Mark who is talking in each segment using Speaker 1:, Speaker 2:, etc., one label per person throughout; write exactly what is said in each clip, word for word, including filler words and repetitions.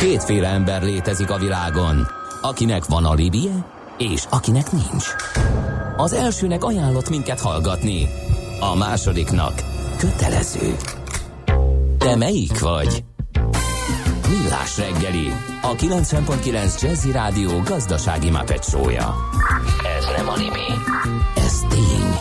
Speaker 1: Kétféle ember létezik a világon, akinek van alibije, és akinek nincs. Az elsőnek ajánlott minket hallgatni, a másodiknak kötelező. Te melyik vagy? Millás reggeli, a kilencven pont kilenc Jazzy Rádió gazdasági Muppet show-ja. Ez nem anime, ez tény.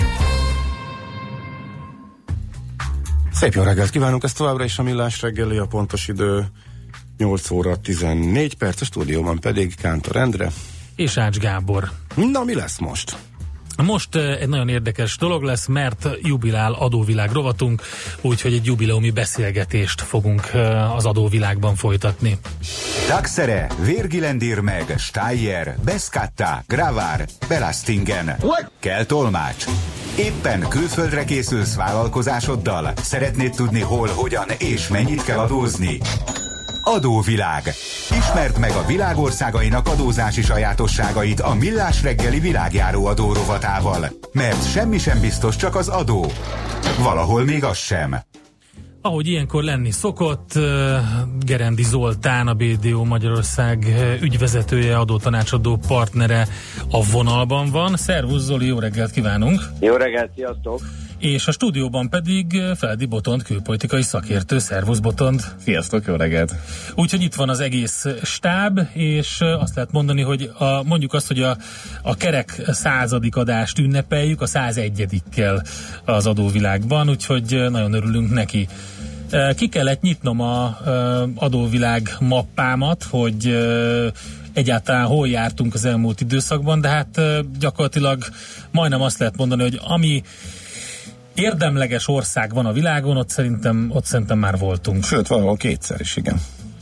Speaker 2: Szép jó reggelt kívánunk, ez továbbra is a Millás reggeli, a pontos idő nyolc óra tizennégy perc, a stúdióban pedig Kántor Endre
Speaker 3: és Ács Gábor.
Speaker 2: Na, mi lesz most?
Speaker 3: Most egy nagyon érdekes dolog lesz, mert jubilál adóvilág rovatunk, úgyhogy egy jubileumi beszélgetést fogunk az adóvilágban folytatni.
Speaker 4: Taxere, Virgilendir meg, Steyer, Beskatta, Gravár, Belastingen. Kell tolmács. Éppen külföldre készülsz vállalkozásoddal? Szeretnéd tudni hol, hogyan és mennyit kell adózni? Adóvilág. Ismerd meg a világországainak adózási sajátosságait a Millás reggeli világjáró adó rovatával. Mert semmi sem biztos, csak az adó. Valahol még az sem.
Speaker 3: Ahogy ilyenkor lenni szokott, Gerendi Zoltán, a bé dé o Magyarország ügyvezetője, adótanácsadó partnere a vonalban van. Szervusz Zoli, jó reggelt kívánunk!
Speaker 5: Jó reggelt, sziasztok!
Speaker 3: És a stúdióban pedig Feledi Botond, külpolitikai szakértő. Szervusz Botond!
Speaker 2: Sziasztok, jó reggelt!
Speaker 3: Úgyhogy itt van az egész stáb, és azt lehet mondani, hogy a, mondjuk azt, hogy a, a kerek századik adást ünnepeljük a százegyedikkel az adóvilágban, úgyhogy nagyon örülünk neki. Ki kellett nyitnom a adóvilág mappámat, hogy egyáltalán hol jártunk az elmúlt időszakban, de hát gyakorlatilag majdnem azt lehet mondani, hogy ami érdemleges ország van a világon, ott szerintem, ott szerintem már voltunk.
Speaker 2: Sőt, valahol kétszer is, igen.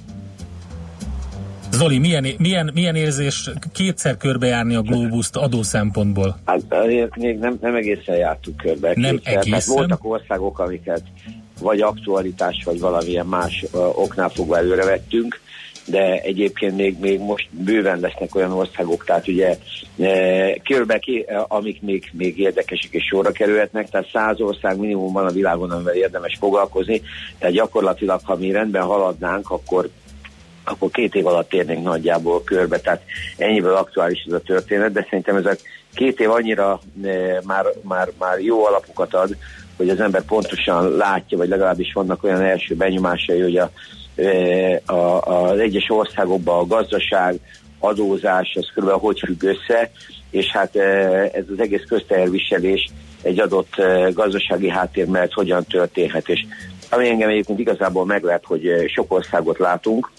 Speaker 3: Zoli, milyen, milyen, milyen érzés kétszer körbejárni a glóbuszt adó szempontból?
Speaker 5: Hát azért még nem, nem egészen jártuk körbe.
Speaker 3: Nem
Speaker 5: kétszer.
Speaker 3: egészen?
Speaker 5: Tehát voltak országok, amiket vagy aktualitás, vagy valamilyen más uh, oknál fogva előre vettünk, de egyébként még, még most bőven lesznek olyan országok, tehát ugye e, körbe ki, amik még, még érdekesek és sorra kerülhetnek, tehát száz ország minimum van a világon, amivel érdemes foglalkozni, tehát gyakorlatilag, ha mi rendben haladnánk, akkor akkor két év alatt érnénk nagyjából körbe, tehát ennyiből aktuális ez a történet, de szerintem ez a két év annyira e, már, már, már jó alapokat ad, hogy az ember pontosan látja, vagy legalábbis vannak olyan első benyomásai, hogy a A, az egyes országokban a gazdaság, adózás, az körülbelül hogy függ össze, és hát ez az egész közteherviselés egy adott gazdasági háttér mellett hogyan történhet, és ami engem egyébként igazából meglep, hogy sok országot látunk,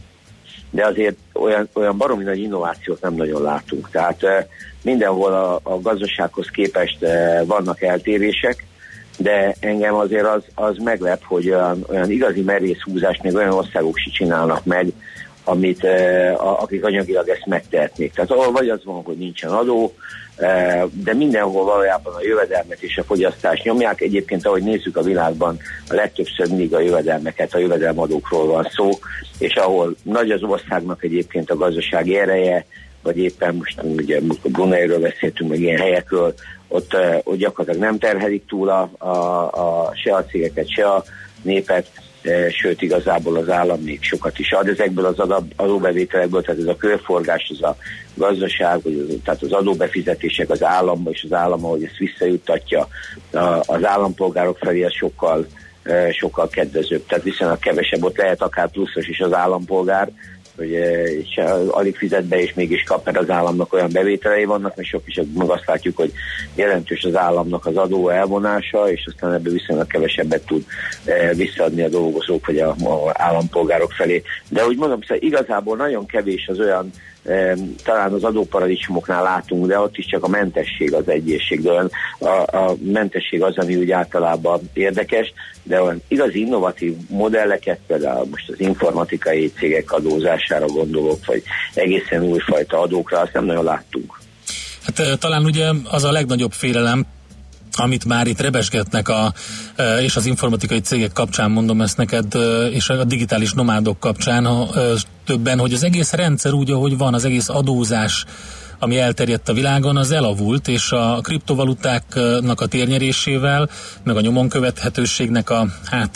Speaker 5: de azért olyan, olyan baromi nagy innovációt nem nagyon látunk, tehát mindenhol a, a gazdasághoz képest vannak eltérések, de engem azért az, az meglep, hogy olyan, olyan igazi merész húzást még olyan országok si csinálnak meg, amit, eh, akik anyagilag ezt megtehetnék. Tehát ahol vagy az van, hogy nincsen adó, eh, de mindenhol valójában a jövedelmet és a fogyasztást nyomják. Egyébként, ahogy nézzük a világban, a legtöbbször mindig a jövedelmeket, a jövedelmadókról van szó, és ahol nagy az országnak egyébként a gazdasági ereje, vagy éppen most ugye Bruneiről beszéltünk, meg ilyen helyekről, ott, ott gyakorlatilag nem terhelik túl a, a, a, se a cégeket, se a népet, e, sőt igazából az állam még sokat is ad ezekből az adóbevételekből, tehát ez a körforgás, ez a gazdaság, vagy az, tehát az adóbefizetések az államba, és az állam, ahogy ezt visszajuttatja az állampolgárok felé, az sokkal, e, sokkal kedvezőbb, tehát viszonylag kevesebb, ott lehet akár pluszos is az állampolgár, hogy és alig fizet be, és mégis kap, mert az államnak olyan bevételei vannak, mert sok is meg azt látjuk, hogy jelentős az államnak az adó elvonása, és aztán ebből viszonylag kevesebbet tud visszaadni a dolgozók, vagy a, a állampolgárok felé. De úgy mondom, szóval igazából nagyon kevés az olyan, talán az adóparadicsomoknál látunk, de ott is csak a mentesség az egyészség, de olyan, a, a mentesség az, ami úgy általában érdekes, de olyan igazi innovatív modelleket, például most az informatikai cégek adózására gondolok, vagy egészen újfajta adókra, azt nem nagyon láttunk.
Speaker 3: Hát talán ugye az a legnagyobb félelem, amit már itt rebesgetnek a, és az informatikai cégek kapcsán mondom ezt neked, és a digitális nomádok kapcsán többen, hogy az egész rendszer úgy, ahogy van, az egész adózás, ami elterjedt a világon, az elavult, és a kriptovalutáknak a térnyerésével, meg a nyomon követhetőségnek a hát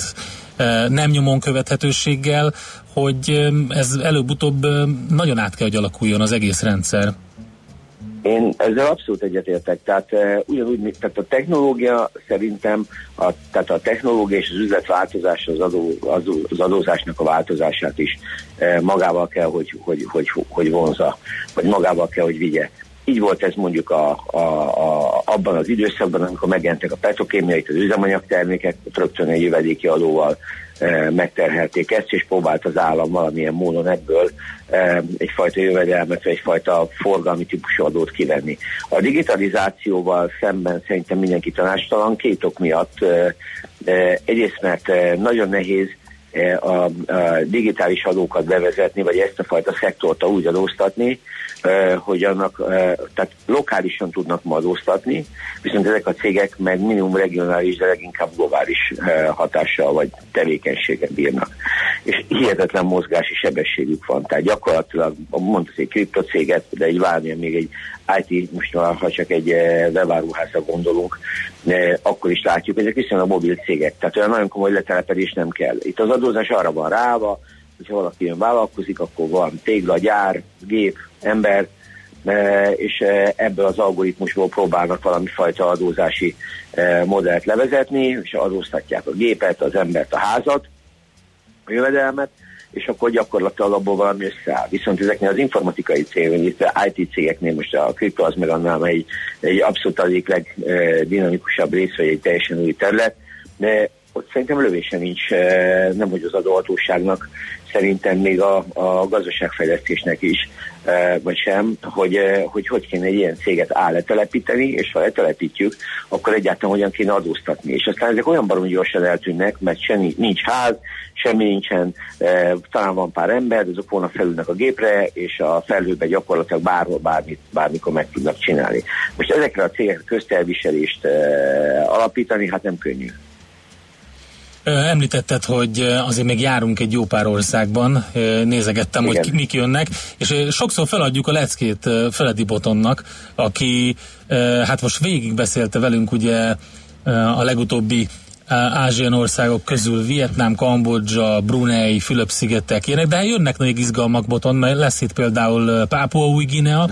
Speaker 3: nem nyomon követhetőséggel, hogy ez előbb-utóbb nagyon át kell, hogy alakuljon az egész rendszer.
Speaker 5: Én ezzel abszolút egyetértek, tehát uh, ugyanúgy, tehát a technológia szerintem, a, tehát a technológia és az üzletváltozás az, adó, az, az adózásnak a változását is uh, magával kell, hogy, hogy, hogy, hogy vonza, vagy magával kell, hogy vigye. Így volt ez mondjuk a, a, a, abban az időszakban, amikor megjelentek a petrokémiai, az üzemanyagtermékek, rögtön egy jövedéki adóval e, megterhelték ezt, és próbált az állam valamilyen módon ebből e, egyfajta jövedelmet, vagy egyfajta forgalmi típusú adót kivenni. A digitalizációval szemben szerintem mindenki tanácstalan két ok miatt. E, e, egyrészt, mert e, nagyon nehéz A, a digitális adókat bevezetni, vagy ezt a fajta szektort úgy adóztatni, hogy annak, tehát lokálisan tudnak ma adóztatni, viszont ezek a cégek meg minimum regionális, de leginkább globális hatással vagy tevékenységet bírnak. És hihetetlen mozgási sebességük van. Tehát gyakorlatilag, mondta egy kriptocéget, de egy bármilyen még egy i té, most ha csak egy webáruházra gondolunk, akkor is látjuk, ezek viszonylag mobil cégek. Tehát olyan nagyon komoly letelepedés nem kell. Itt az adózás arra van ráva, hogyha valaki jön vállalkozik, akkor van tégla, gyár, gép, ember, és ebből az algoritmusból próbálnak valami fajta adózási modellt levezetni, és adóztatják a gépet, az embert, a házat, a jövedelmet, és akkor gyakorlatilag abból valami összeáll. Viszont ezeknél az informatikai cégeknél, itt i té cégeknél most a kripto az meg annál egy, egy abszolút egyik legdinamikusabb rész, vagy egy teljesen új terület, de ott szerintem lövése nincs, nem hogy az adóhatóságnak, szerintem még a, a gazdaságfejlesztésnek is, vagy sem, hogy, hogy hogy kéne egy ilyen céget á letelepíteni, és ha letelepítjük, akkor egyáltalán hogyan kéne adóztatni. És aztán ezek olyan baromi gyorsan eltűnnek, mert se nincs ház, semmi nincsen, talán van pár ember, azok volna felülnek a gépre, és a felhőben gyakorlatilag bárhol, bármit, bármikor meg tudnak csinálni. Most ezekre a cégek köztelviselést alapítani, hát nem könnyű.
Speaker 3: Említetted, hogy azért még járunk egy jó pár országban, nézegettem, igen, hogy mik jönnek, és sokszor feladjuk a leckét Feledi Botonnak, aki hát most végig beszélte velünk ugye a legutóbbi ázsiai országok közül Vietnám, Kambodzsa, Brunei, Fülöp-szigetek ilyenek, de jönnek még izgalmak, Boton, mert lesz itt például Pápua Új-Guinea,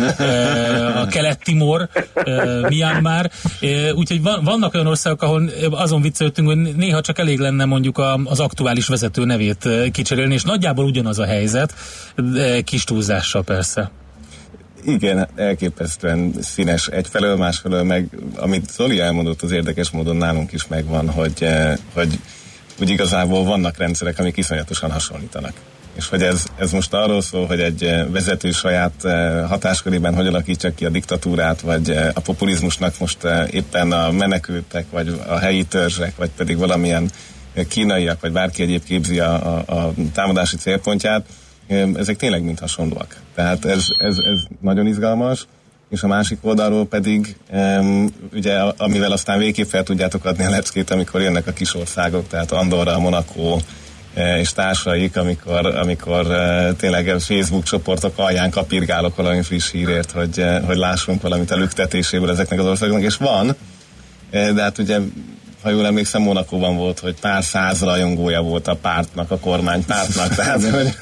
Speaker 3: a Kelet-Timor, Myanmar, úgyhogy vannak olyan országok, ahol azon viccelődtünk, hogy néha csak elég lenne mondjuk az aktuális vezető nevét kicserélni, és nagyjából ugyanaz a helyzet, kis túlzással persze.
Speaker 6: Igen, elképesztően színes egyfelől, másfelől meg, amit Zoli elmondott, az érdekes módon nálunk is megvan, hogy, hogy úgy igazából vannak rendszerek, amik iszonyatosan hasonlítanak. És hogy ez, ez most arról szól, hogy egy vezető saját hatáskörében hogy alakítsa ki a diktatúrát, vagy a populizmusnak most éppen a menekültek, vagy a helyi törzsek, vagy pedig valamilyen kínaiak, vagy bárki egyéb képzi a, a, a támadási célpontját, ezek tényleg mind hasonlóak. Tehát ez, ez, ez nagyon izgalmas, és a másik oldalról pedig um, ugye amivel aztán végképp fel tudjátok adni a leckét, amikor jönnek a kis országok, tehát Andorra, Monaco e, és társaik, amikor, amikor e, tényleg a Facebook csoportok alján kapirgálok valami friss hírért, hogy, e, hogy lássunk valamit a lüktetéséből ezeknek az országoknak, és van, e, de hát ugye ha jól emlékszem, Monakóban volt, hogy pár száz rajongója volt a pártnak, a kormánypártnak, tehát hogy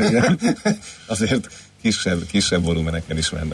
Speaker 6: azért kisebb, kisebb volumenekkel is mennek.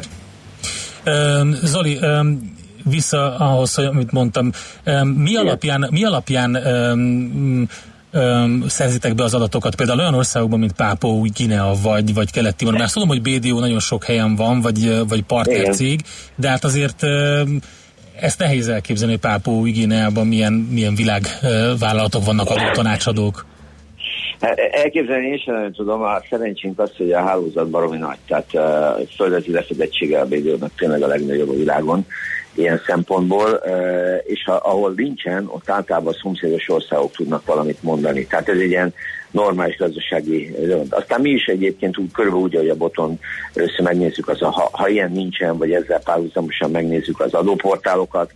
Speaker 3: Um, Zoli, um, vissza ahhoz, hogy, amit mondtam, um, mi alapján, mi alapján um, um, szerzitek be az adatokat? Például olyan országokban, mint Pápua Új-Guinea vagy, vagy Kelet-Timor. Már tudom, hogy bé dé ó nagyon sok helyen van, vagy, vagy partnercég, de hát azért um, ezt nehéz elképzelni, hogy Pápua Új-Guineában milyen, milyen világvállalatok vannak, adó tanácsadók.
Speaker 5: Elképzelni én sem nagyon tudom, a szerencsénk az, hogy a hálózat baromi nagy, tehát a uh, földrajzi lefedettsége a bé dé ó-nak tényleg a legnagyobb a világon ilyen szempontból, uh, és ha, ahol nincsen, ott általában a szomszédos országok tudnak valamit mondani. Tehát ez egy ilyen normális gazdasági rönt. Aztán mi is egyébként úgy, körülbelül úgy, hogy a Boton először megnézzük, az a, ha, ha ilyen nincsen, vagy ezzel párhuzamosan megnézzük az adóportálokat,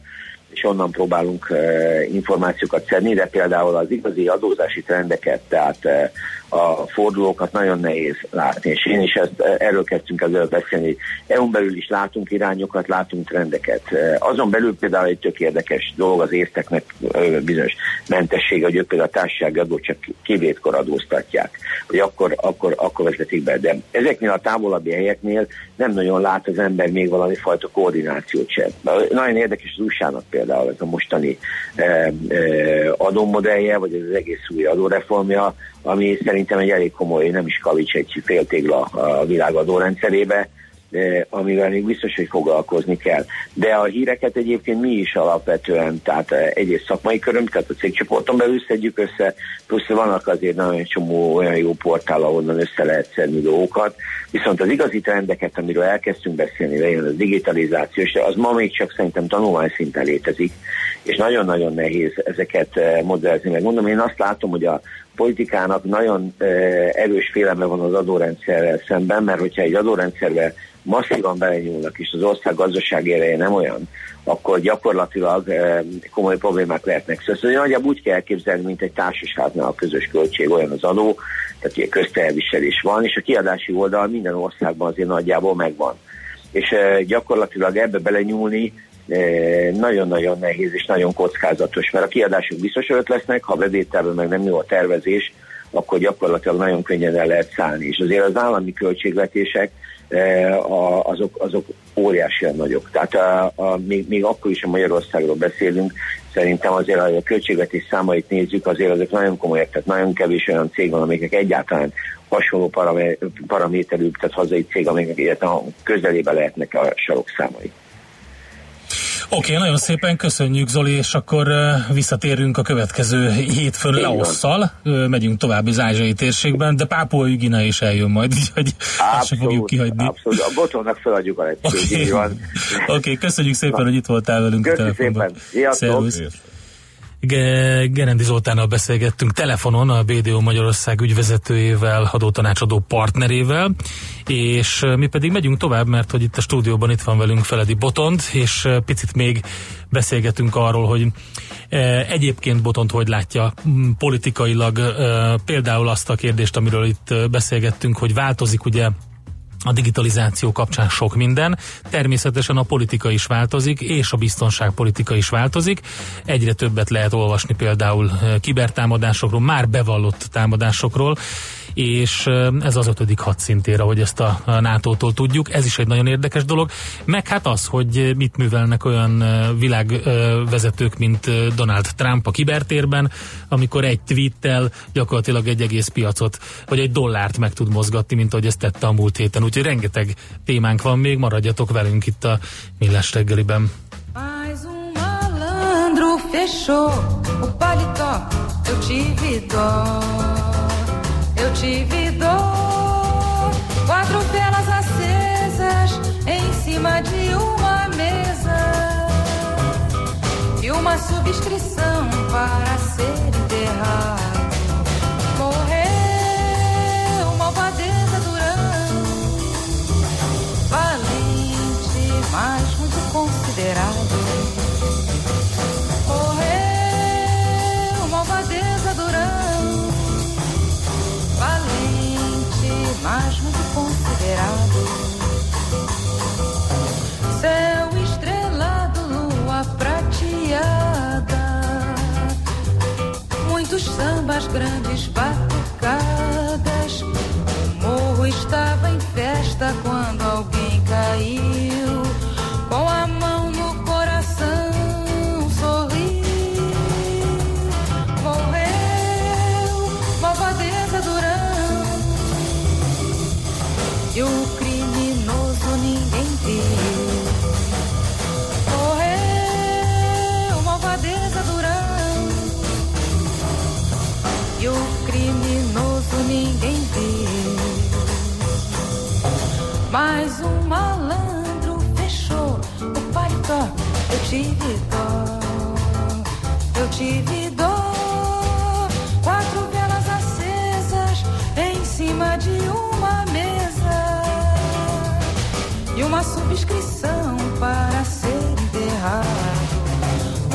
Speaker 5: és onnan próbálunk uh, információkat szedni, de például az igazi adózási trendeket, tehát uh, a fordulókat nagyon nehéz látni, és én is ezt, erről kezdtünk ezzel beszélni. é u-n belül is látunk irányokat, látunk trendeket. Azon belül például egy tök érdekes dolog az észteknek bizonyos mentessége, hogy ők például a társasági adót csak kivétkor adóztatják, hogy akkor, akkor, akkor vezetik be. De ezeknél a távolabbi helyeknél nem nagyon lát az ember még valami fajta koordinációt sem. Nagyon érdekes az u es á-nak például ez a mostani eh, eh, adómodellje, vagy ez az egész új adóreformja, ami szerintem egy elég komoly, nem is kavics, egy féltégla a világ adórendszerébe, amivel még biztos, hogy foglalkozni kell. De a híreket egyébként mi is alapvetően, tehát egyrészt szakmai köröm, tehát a cégcsoporton belül szedjük össze, plusz vannak azért nagyon csomó olyan jó portál, ahonnan össze lehet szedni dolgokat, viszont az igazi trendeket, amiről elkezdtünk beszélni, legyen az digitalizáció, és az ma még csak szerintem tanulmány szinten létezik, és nagyon-nagyon nehéz ezeket modellezni. Meg mondom, én azt látom, hogy a politikának nagyon erős félelme van az adórendszerrel szemben, mert hogyha egy adórendszerbe masszívan belenyúlnak, és az ország gazdasági ereje nem olyan, akkor gyakorlatilag e, komoly problémák lehetnek. Szóval nagyjából úgy kell elképzelni, mint egy társaságnál a közös költség, olyan az adó, tehát ilyen közteherviselés van, és a kiadási oldal minden országban azért nagyjából megvan. És e, gyakorlatilag ebbe belenyúlni e, nagyon-nagyon nehéz és nagyon kockázatos, mert a kiadások biztos ott lesznek, ha bevételben meg nem jó a tervezés, akkor gyakorlatilag nagyon könnyen el lehet szállni. És azért az állami költségvetések azok, azok óriásian nagyok. Tehát a, a, még, még akkor is, a Magyarországról beszélünk, szerintem azért, ha a költségvetés számait nézzük, azért azok nagyon komolyak, tehát nagyon kevés olyan cég van, amiknek egyáltalán hasonló paramé, paraméterű, tehát hazai cég, amiknek közelébe lehetnek a sarokszámai.
Speaker 3: Oké, okay, nagyon szépen köszönjük, Zoli, és akkor uh, visszatérünk a következő hétfőn Laosszal. Uh, megyünk tovább az ázsiai térségben, de Pápua Új-Guinea is eljön majd, úgyhogy azt sem fogjuk kihagyni.
Speaker 5: Abszolút, a botonnak feladjuk a lehetőségét. Oké,
Speaker 3: okay. okay, köszönjük szépen, Na. hogy itt voltál velünk
Speaker 5: Köszönjük
Speaker 3: a telefonban.
Speaker 5: Szépen, sziasztok!
Speaker 3: Gerendi Zoltánnal beszélgettünk telefonon, a bé dé o Magyarország ügyvezetőjével, adótanácsadó partnerével, és mi pedig megyünk tovább, mert hogy itt a stúdióban itt van velünk Feledi Botond, és picit még beszélgetünk arról, hogy egyébként Botond hogy látja politikailag például azt a kérdést, amiről itt beszélgettünk, hogy változik ugye a digitalizáció kapcsán sok minden, természetesen a politika is változik, és a biztonságpolitika is változik. Egyre többet lehet olvasni például kibertámadásokról, már bevallott támadásokról, és ez az ötödik hadszintér, ahogy ezt a nátótól tudjuk. Ez is egy nagyon érdekes dolog. Meg hát az, hogy mit művelnek olyan világvezetők, mint Donald Trump a kibertérben, amikor egy tweettel gyakorlatilag egy egész piacot, vagy egy dollárt meg tud mozgatni, mint ahogy ezt tette a múlt héten. Úgyhogy rengeteg témánk van még, maradjatok velünk itt a Millás reggeliben.
Speaker 7: Mais um malandro fechou o paletó, eu tive dó. Eu tive dor, quatro velas acesas em cima de uma mesa e uma subscrição para ser enterrado. Morreu malvadeza Durão, valente, mas muito considerado. Morreu malvadeza Durão, valente, mas muito considerado. Céu estrelado, lua prateada, muitos sambas, grandes batucadas. O morro estava em festa quando alguém caiu, com a mão no coração sorriu. Morreu malvadeza Durão, e o criminoso ninguém viu. Morreu malvadeza Durão, e o criminoso ninguém viu. Mas um malandro fechou o paletó, eu tive dó, eu tive dó. Quatro velas acesas em cima de uma mesa e uma subscrição para ser enterrado.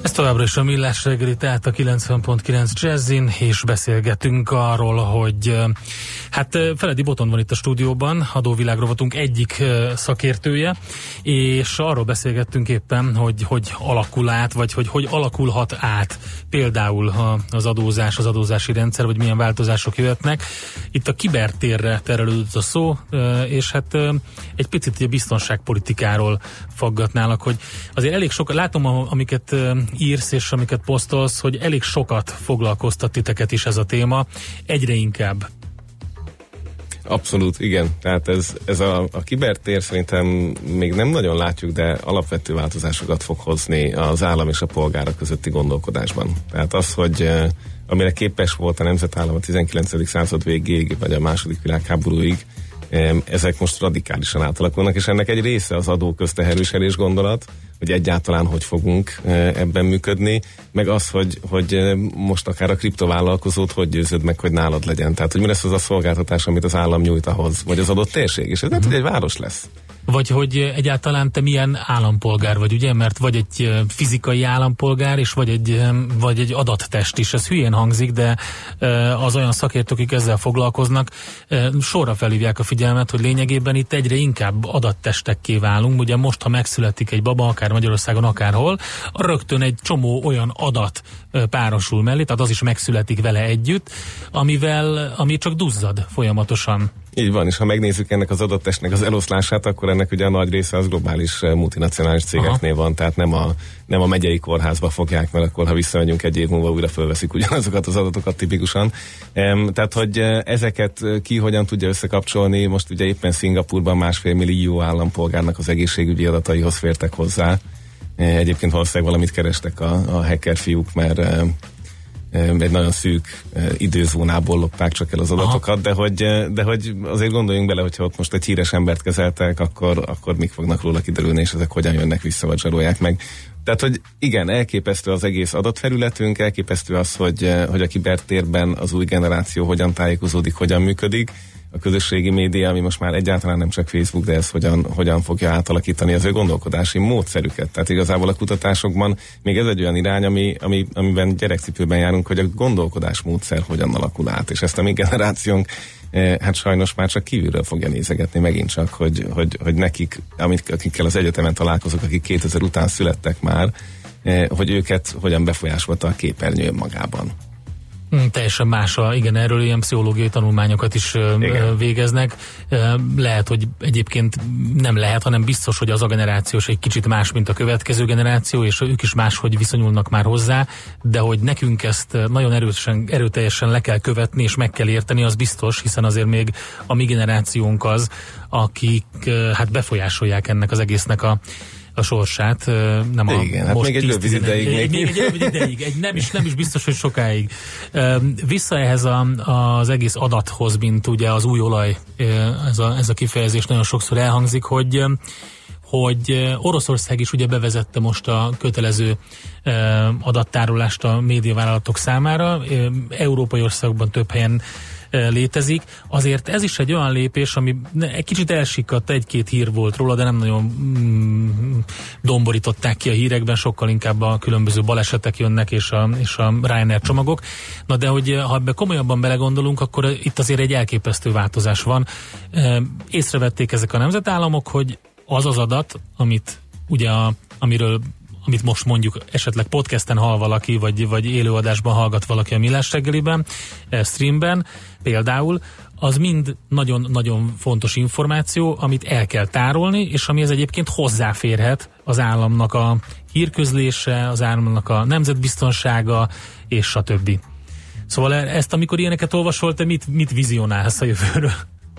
Speaker 3: Ez továbbra is a Millás reggeli, tehát a kilencven pont kilenc Jazzin, és beszélgetünk arról, hogy hát Feledi Botond van itt a stúdióban, adóvilágrovatunk egyik szakértője, és arról beszélgettünk éppen, hogy hogy alakul át, vagy hogy hogy alakulhat át például az adózás, az adózási rendszer, vagy milyen változások jöhetnek. Itt a kibertérre terelődött a szó, és hát egy picit a biztonságpolitikáról faggatnálak, hogy azért elég sok, látom, amiket írsz és amiket posztolsz, hogy elég sokat foglalkoztat titeket is ez a téma, egyre inkább.
Speaker 6: Abszolút, igen. Tehát ez, ez a, a kibertér szerintem még nem nagyon látjuk, de alapvető változásokat fog hozni az állam és a polgára közötti gondolkodásban. Tehát az, hogy amire képes volt a nemzetállam a tizenkilencedik század végéig, vagy a második világháborúig, ezek most radikálisan átalakulnak, és ennek egy része az adóközteherviselés gondolat, hogy egyáltalán hogy fogunk ebben működni, meg az, hogy, hogy most akár a kriptovállalkozót hogy győzöd meg, hogy nálad legyen. Tehát, hogy mi lesz az a szolgáltatás, amit az állam nyújt ahhoz, vagy az adott térség, és ez nem, hogy egy város lesz.
Speaker 3: Vagy hogy egyáltalán te milyen állampolgár vagy, ugye? Mert vagy egy fizikai állampolgár, és vagy egy, vagy egy adattest is. Ez hülyén hangzik, de az olyan szakértők, akik ezzel foglalkoznak, sorra felhívják a figyelmet, hogy lényegében itt egyre inkább adattestekké válunk. Ugye most, ha megszületik egy baba, akár Magyarországon, akárhol, rögtön egy csomó olyan adat párosul mellé, tehát az is megszületik vele együtt, amivel, ami csak duzzad folyamatosan.
Speaker 6: Így van, és ha megnézzük ennek az adattestnek az eloszlását, akkor ennek ugye a nagy része az globális multinacionális cégeknél van, tehát nem a, nem a megyei kórházba fogják, mert akkor, ha visszamegyünk egy év múlva, újra fölveszik ugyanazokat az adatokat tipikusan. Um, tehát, hogy ezeket ki hogyan tudja összekapcsolni, most ugye éppen Szingapurban másfél millió állampolgárnak az egészségügyi adataihoz fértek hozzá. Egyébként valószínűleg valamit kerestek a, a hacker fiúk, mert egy nagyon szűk időzónából lopták csak el az adatokat, de hogy, de hogy azért gondoljunk bele, hogyha ott most egy híres embert kezeltek, akkor, akkor mik fognak róla kiderülni, és ezek hogyan jönnek vissza, vagy zsarolják meg. Tehát, hogy igen, elképesztő az egész adatfelületünk, elképesztő az, hogy, hogy a kibertérben az új generáció hogyan tájékozódik, hogyan működik. A közösségi média, ami most már egyáltalán nem csak Facebook, de ez hogyan, hogyan fogja átalakítani az ő gondolkodási módszerüket. Tehát igazából a kutatásokban még ez egy olyan irány, ami, ami, amiben gyerekcipőben járunk, hogy a gondolkodásmódszer hogyan alakul át, és ezt a mi generációnk eh, hát sajnos már csak kívülről fogja nézegetni megint csak, hogy, hogy, hogy nekik, amik, akikkel az egyetemen találkozok, akik kétezer után születtek már, eh, hogy őket hogyan befolyásolta a képernyő magában.
Speaker 3: Hmm, teljesen más, a, igen, erről ilyen pszichológiai tanulmányokat is igen. végeznek. Lehet, hogy egyébként nem lehet, hanem biztos, hogy az a generáció egy kicsit más, mint a következő generáció, és ők is máshogy viszonyulnak már hozzá, de hogy nekünk ezt nagyon erősen, erőteljesen le kell követni, és meg kell érteni, az biztos, hiszen azért még a mi generációnk az, akik hát befolyásolják ennek az egésznek a a sorsát, nem a
Speaker 6: igen, hát
Speaker 3: most
Speaker 6: még egy rövid ideig.
Speaker 3: Még, még egy rövid ideig, egy, nem, is, nem is biztos, hogy sokáig. Vissza ehhez a, az egész adathoz, mint ugye az új olaj, ez a, ez a kifejezés nagyon sokszor elhangzik, hogy hogy Oroszország is ugye bevezette most a kötelező adattárolást a médiavállalatok számára, európai országokban több helyen létezik. Azért ez is egy olyan lépés, ami egy kicsit elsikadt, egy-két hír volt róla, de nem nagyon mm, domborították ki a hírekben, sokkal inkább a különböző balesetek jönnek, és a, és a Ryanair csomagok. Na de hogy ha ebbe komolyabban belegondolunk, akkor itt azért egy elképesztő változás van. Észrevették ezek a nemzetállamok, hogy az az adat, amit ugye a, amiről amit most mondjuk esetleg podcasten hall valaki, vagy, vagy élőadásban hallgat valaki a Millás reggeliben, streamben például, az mind nagyon-nagyon fontos információ, amit el kell tárolni, és amihez egyébként hozzáférhet az államnak a hírközlése, az államnak a nemzetbiztonsága, és stb. Szóval ezt, amikor ilyeneket olvasol, te mit, mit vizionálsz a jövőről?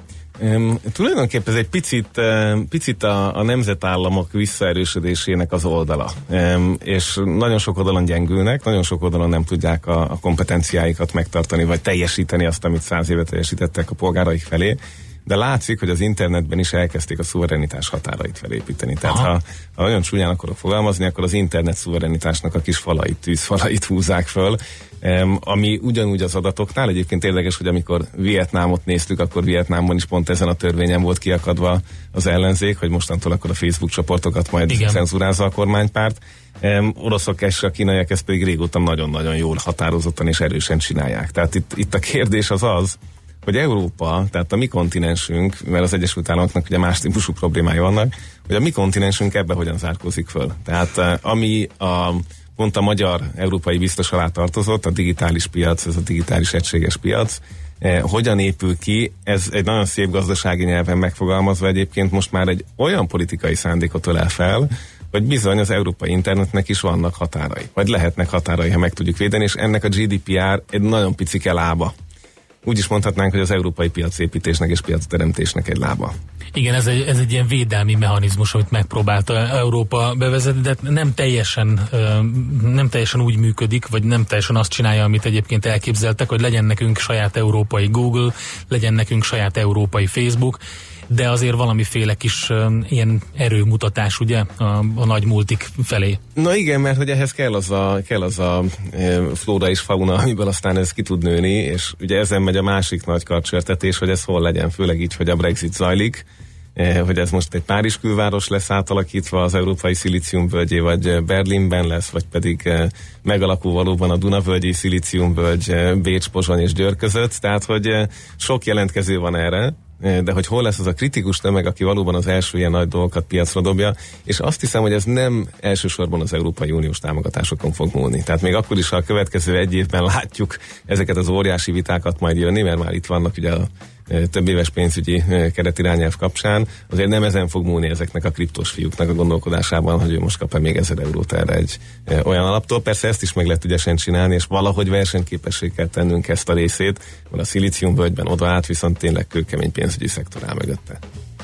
Speaker 6: Um, tulajdonképpen ez egy picit, uh, picit a, a nemzetállamok visszaerősödésének az oldala. Um, és nagyon sok oldalon gyengülnek, nagyon sok oldalon nem tudják a, a kompetenciáikat megtartani, vagy teljesíteni azt, amit száz éve teljesítettek a polgáraik felé. de látszik, hogy az internetben is elkezdték a szuverenitás határait felépíteni. Tehát ha, ha nagyon csúnyán akarok fogalmazni, akkor az internet szuverenitásnak a kis falait, tűzfalait húzzák föl, ami ugyanúgy az adatoknál. Egyébként érdekes, hogy amikor Vietnámot néztük, akkor Vietnámban is pont ezen a törvényen volt kiakadva az ellenzék, hogy mostantól akkor a Facebook csoportokat majd igen. cenzurázza a kormánypárt. Um, oroszok és a kínaiak ezt pedig régóta nagyon-nagyon jól, határozottan és erősen csinálják. Tehát itt, itt a kérdés az az, hogy Európa, tehát a mi kontinensünk, mert az Egyesült Államoknak ugye más típusú problémái vannak, hogy a mi kontinensünk ebbe hogyan zárkózik föl. Tehát uh, ami a, pont a magyar európai biztos alá tartozott, a digitális piac, ez a digitális egységes piac, eh, hogyan épül ki, ez egy nagyon szép gazdasági nyelven megfogalmazva egyébként most már egy olyan politikai szándékot ölel fel, hogy bizony az európai internetnek is vannak határai, vagy lehetnek határai, ha meg tudjuk védeni, és ennek a gé dé pé er egy nagyon picike lába. Úgy is mondhatnánk, hogy az európai piacépítésnek és piacteremtésnek egy lába.
Speaker 3: Igen, ez egy, ez egy ilyen védelmi mechanizmus, amit megpróbálta Európa bevezetni, de nem teljesen, nem teljesen úgy működik, vagy nem teljesen azt csinálja, amit egyébként elképzeltek, hogy legyen nekünk saját európai Google, legyen nekünk saját európai Facebook, de azért valamiféle kis uh, ilyen erőmutatás, ugye, a, a nagy multik felé.
Speaker 6: Na igen, mert hogy ehhez kell az a, kell az a e, flóra és fauna, amiből aztán ez ki tud nőni, és ugye ezen megy a másik nagy karcsörtetés, hogy ez hol legyen, főleg így, hogy a Brexit zajlik, e, hogy ez most egy Párizs külváros lesz átalakítva az európai szilíciumvölgyé, vagy Berlinben lesz, vagy pedig e, megalakul valóban a Dunavölgyi szilíciumvölgy, e, Bécs, Pozsony és Győr között, tehát hogy e, sok jelentkező van erre, de hogy hol lesz az a kritikus tömeg, aki valóban az első ilyen nagy dolgokat piacra dobja, és azt hiszem, hogy ez nem elsősorban az Európai Uniós támogatásokon fog múlni. Tehát még akkor is, ha a következő egy évben látjuk ezeket az óriási vitákat majd jönni, mert már itt vannak ugye a több éves pénzügyi keretirányelv kapcsán, azért nem ezen fog múlni ezeknek a kriptos fiúknak a gondolkodásában, hogy ő most kap-e még ezer eurót erre egy olyan alaptól. Persze ezt is meg lehet ügyesen csinálni, és valahogy versenyképessé kell tennünk ezt a részét, mert a szilíciumvölgyben oda át viszont tényleg kőkemény pénzügyi szektor áll mögötte.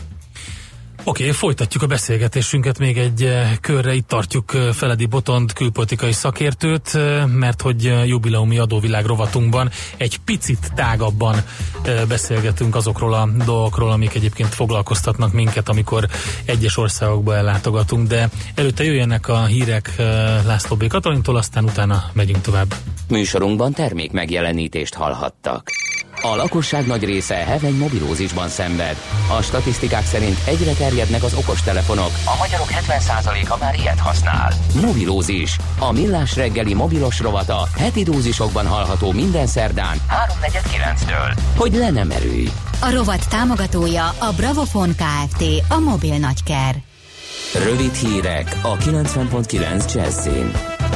Speaker 3: Oké, okay, folytatjuk a beszélgetésünket még egy körre, itt tartjuk Feledi Botond külpolitikai szakértőt, mert hogy jubileumi adóvilág rovatunkban egy picit tágabban beszélgetünk azokról a dolgokról, amik egyébként foglalkoztatnak minket, amikor egyes országokba ellátogatunk, de előtte jöjjenek a hírek László B. Katalintól, aztán utána megyünk tovább.
Speaker 1: Műsorunkban termék megjelenítést hallhattak. A lakosság nagy része heveny mobilózisban szenved. A statisztikák szerint egyre terjednek az okostelefonok. A magyarok hetven százaléka már ilyet használ. Mobilózis. A Millás reggeli mobilos rovata heti dózisokban hallható minden szerdán háromnegyed kilenctől. Hogy le nem erőj.
Speaker 8: A rovat támogatója a Bravofon Kft. A mobil nagyker.
Speaker 1: Rövid hírek a kilencven pont kilenc Jazzin.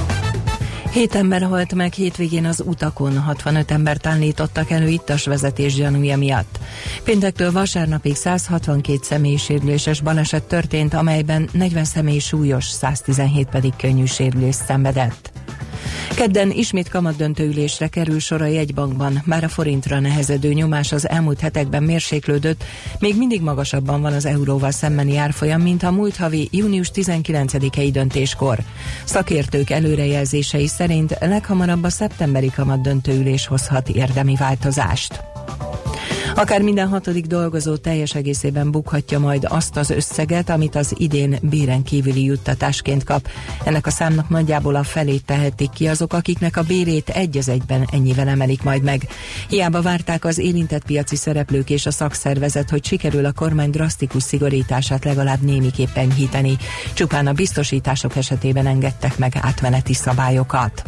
Speaker 9: Hét ember halt meg hétvégén az utakon, hatvanöt embert állítottak elő ittas vezetés gyanúja miatt. Péntektől vasárnapig száz hatvankét személysérüléses baleset történt, amelyben negyven személy súlyos, száztizenhét pedig könnyű sérülést szenvedett. Kedden ismét kamatdöntőülésre kerül sor a jegybankban, bár a forintra nehezedő nyomás az elmúlt hetekben mérséklődött, még mindig magasabban van az euróval szembeni árfolyam, mint a múlt havi június tizenkilencedikei döntéskor. Szakértők előrejelzései szerint leghamarabb a szeptemberi kamatdöntőülés hozhat érdemi változást. Akár minden hatodik dolgozó teljes egészében bukhatja majd azt az összeget, amit az idén béren kívüli juttatásként kap. Ennek a számnak nagyjából a felét tehetik ki azok, akiknek a bérét egy az egyben ennyivel emelik majd meg. Hiába várták az érintett piaci szereplők és a szakszervezet, hogy sikerül a kormány drasztikus szigorítását legalább némiképp enyhíteni. Csupán a biztosítások esetében engedtek meg átmeneti szabályokat.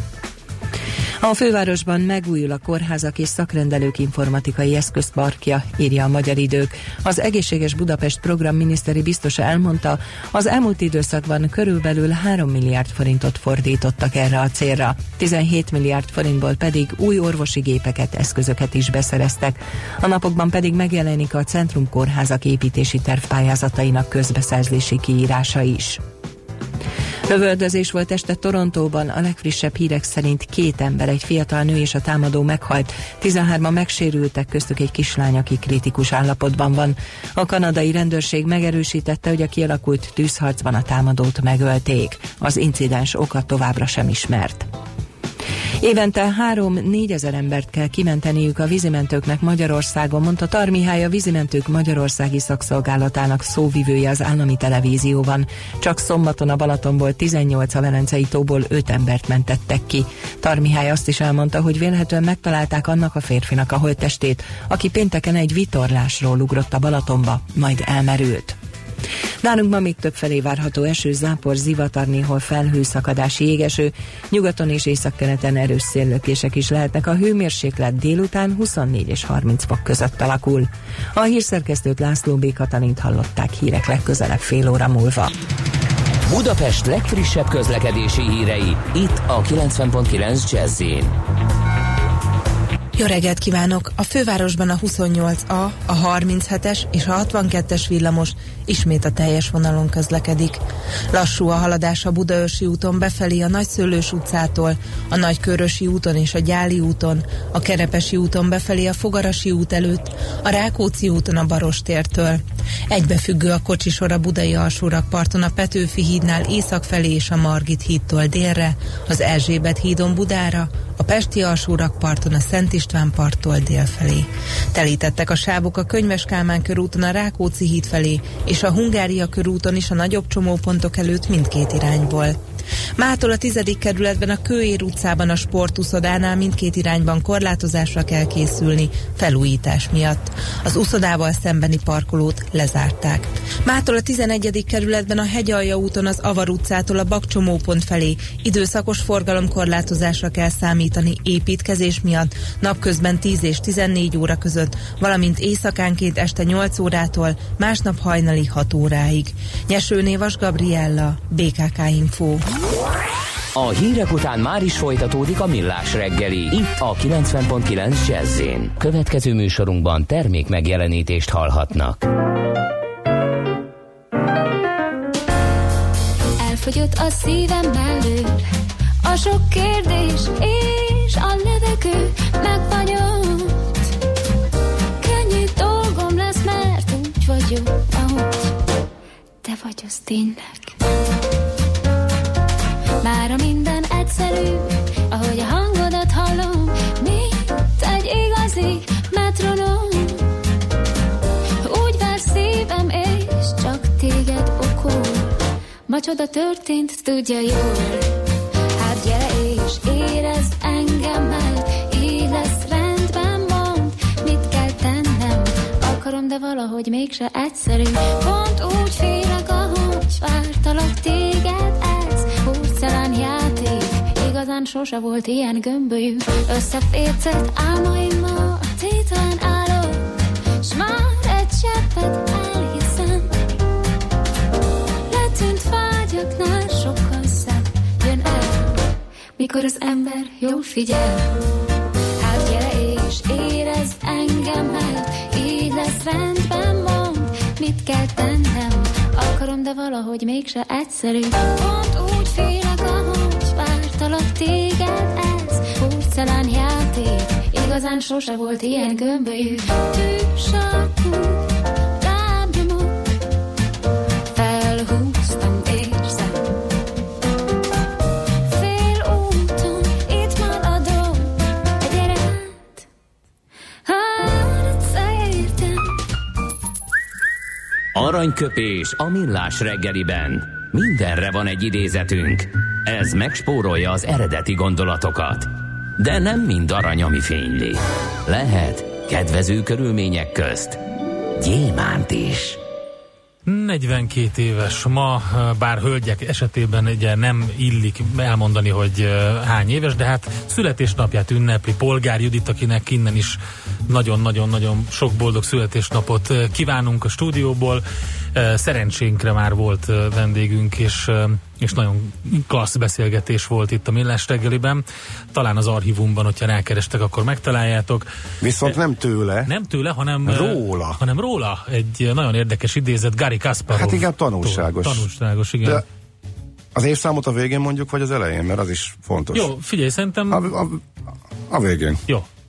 Speaker 9: A fővárosban megújul a kórházak és szakrendelők informatikai eszközparkja, írja a Magyar Idők. Az Egészséges Budapest program miniszteri biztosa elmondta, az elmúlt időszakban körülbelül három milliárd forintot fordítottak erre a célra. tizenhét milliárd forintból pedig új orvosi gépeket, eszközöket is beszereztek. A napokban pedig megjelenik a Centrum kórházak építési tervpályázatainak közbeszerzési kiírása is. Lövöldözés volt este Torontóban, a legfrissebb hírek szerint két ember, egy fiatal nő és a támadó meghalt, tizenhárman megsérültek, köztük egy kislány, aki kritikus állapotban van. A kanadai rendőrség megerősítette, hogy a kialakult tűzharcban a támadót megölték. Az incidens oka továbbra sem ismert. Évente három-négyezer embert kell kimenteniük a vízimentőknek Magyarországon, mondta Tar Mihály, a Vízimentők Magyarországi Szakszolgálatának szóvivője az állami televízióban. Csak szombaton a Balatonból tizennyolc, a Velencei tóból öt embert mentettek ki. Tar Mihály azt is elmondta, hogy vélhetően megtalálták annak a férfinak a holttestét, aki pénteken egy vitorlásról ugrott a Balatonba, majd elmerült. Nálunk ma még többfelé várható eső, zápor, zivatar, néhol felhőszakadási jégeső, nyugaton és északkeleten erős széllökések is lehetnek, a hőmérséklet délután huszonnégy és harminc fok között alakul. A hírszerkesztőt, László B. Katalint hallották, hírek legközelebb fél óra múlva.
Speaker 1: Budapest legfrissebb közlekedési hírei, itt a kilencven pont kilenc Jazz-in.
Speaker 10: Jó reggelt kívánok! A fővárosban a huszonnyolc A, a harminchetes és a hatvankettes villamos ismét a teljes vonalon közlekedik. Lassú a haladás a Budaörsi úton befelé a Nagyszőlős utcától, a Nagykörösi úton és a Gyáli úton, a Kerepesi úton befelé a Fogarasi út előtt, a Rákóczi úton a Barostértől. Egybefüggő a kocsisor a Budai Alsórakparton a Petőfi hídnál észak felé és a Margit hídtól délre, az Erzsébet hídon Budára, a Pesti Alsórakparton a Szent István parttól dél felé. Telítettek a sávok a Könyves Kálmán körúton a Rákóczi híd felé, és a Hungária körúton is a nagyobb csomópontok előtt mindkét irányból. Mától a tizedik kerületben a Kőér utcában a sportuszodánál mindkét irányban korlátozásra kell készülni felújítás miatt. Az uszodával szembeni parkolót lezárták. Mától a tizenegyedik kerületben a Hegyalja úton az Avar utcától a Bakcsomópont felé időszakos forgalomkorlátozásra kell számítani építkezés miatt napközben tíz és tizennégy óra között, valamint éjszakánként este nyolc órától, másnap hajnali hat óráig. Nyesőné Vas Gabriella, bé ká ká Info.
Speaker 1: A hírek után már is folytatódik a Millás reggeli, itt a kilencven pont kilenc Jazz-in. Következő műsorunkban termék megjelenítést hallhatnak.
Speaker 11: Elfogyott a szívem belül a sok kérdés és a levegő megfagyott. Könnyű dolgom lesz, mert úgy vagyok, ahogy te vagy, az tényleg. Mára minden egyszerű, ahogy a hangodat hallom, mint egy igazi metronom. Úgy vár szívem, és csak téged okol. Ma csoda történt, tudja jól. Hát gyere és érezd engemmel, így lesz rendben, mondd, mit kell tennem. Akarom, de valahogy mégse egyszerű. Pont úgy félek, ahogy vártalak téged, ez porcelán játék, igazán sose volt ilyen gömbölyű. Összefércelt álmaimmal tétlen állok, s már egy cseppet elhiszem. Letűnt vágyaknál sokkal szebb jön el, mikor az ember jól figyel. Hát gyere és érezd engemmel, így lesz rendben, mondd, mit kell tennem. Akarom, de valahogy mégse egyszerű. Pont úgy félek, ahogy vártalak téged, ez porcelán játék, igazán sose volt ilyen gömbölyű. Tűsarkú lábnyomok, felhúztam, érzem. Fél úton, itt maradom, gyere át, hát értem.
Speaker 1: Aranyköpés a Millás reggeliben. Mindenre van egy idézetünk. Ez megspórolja az eredeti gondolatokat. De nem mind arany, ami fényli. Lehet kedvező körülmények közt gyémánt is.
Speaker 3: negyvenkét éves ma, bár hölgyek esetében ugye nem illik elmondani, hogy hány éves, de hát születésnapját ünnepli Polgár Judit, akinek innen is nagyon-nagyon-nagyon sok boldog születésnapot kívánunk a stúdióból. Szerencsénkre már volt vendégünk, és, és nagyon klassz beszélgetés volt itt a Millás reggeliben. Talán az archívumban, hogyha rákerestek, akkor megtaláljátok.
Speaker 2: Viszont nem tőle.
Speaker 3: Nem tőle, hanem
Speaker 2: róla.
Speaker 3: Hanem róla. Egy nagyon érdekes idézet, Garry Kasparov.
Speaker 2: Hát igen, tanulságos.
Speaker 3: Tanulságos, igen. De
Speaker 2: az évszámot a végén mondjuk, vagy az elején, mert az is fontos.
Speaker 3: Jó, figyelj, szerintem...
Speaker 2: A, a, a végén.
Speaker 3: Jó,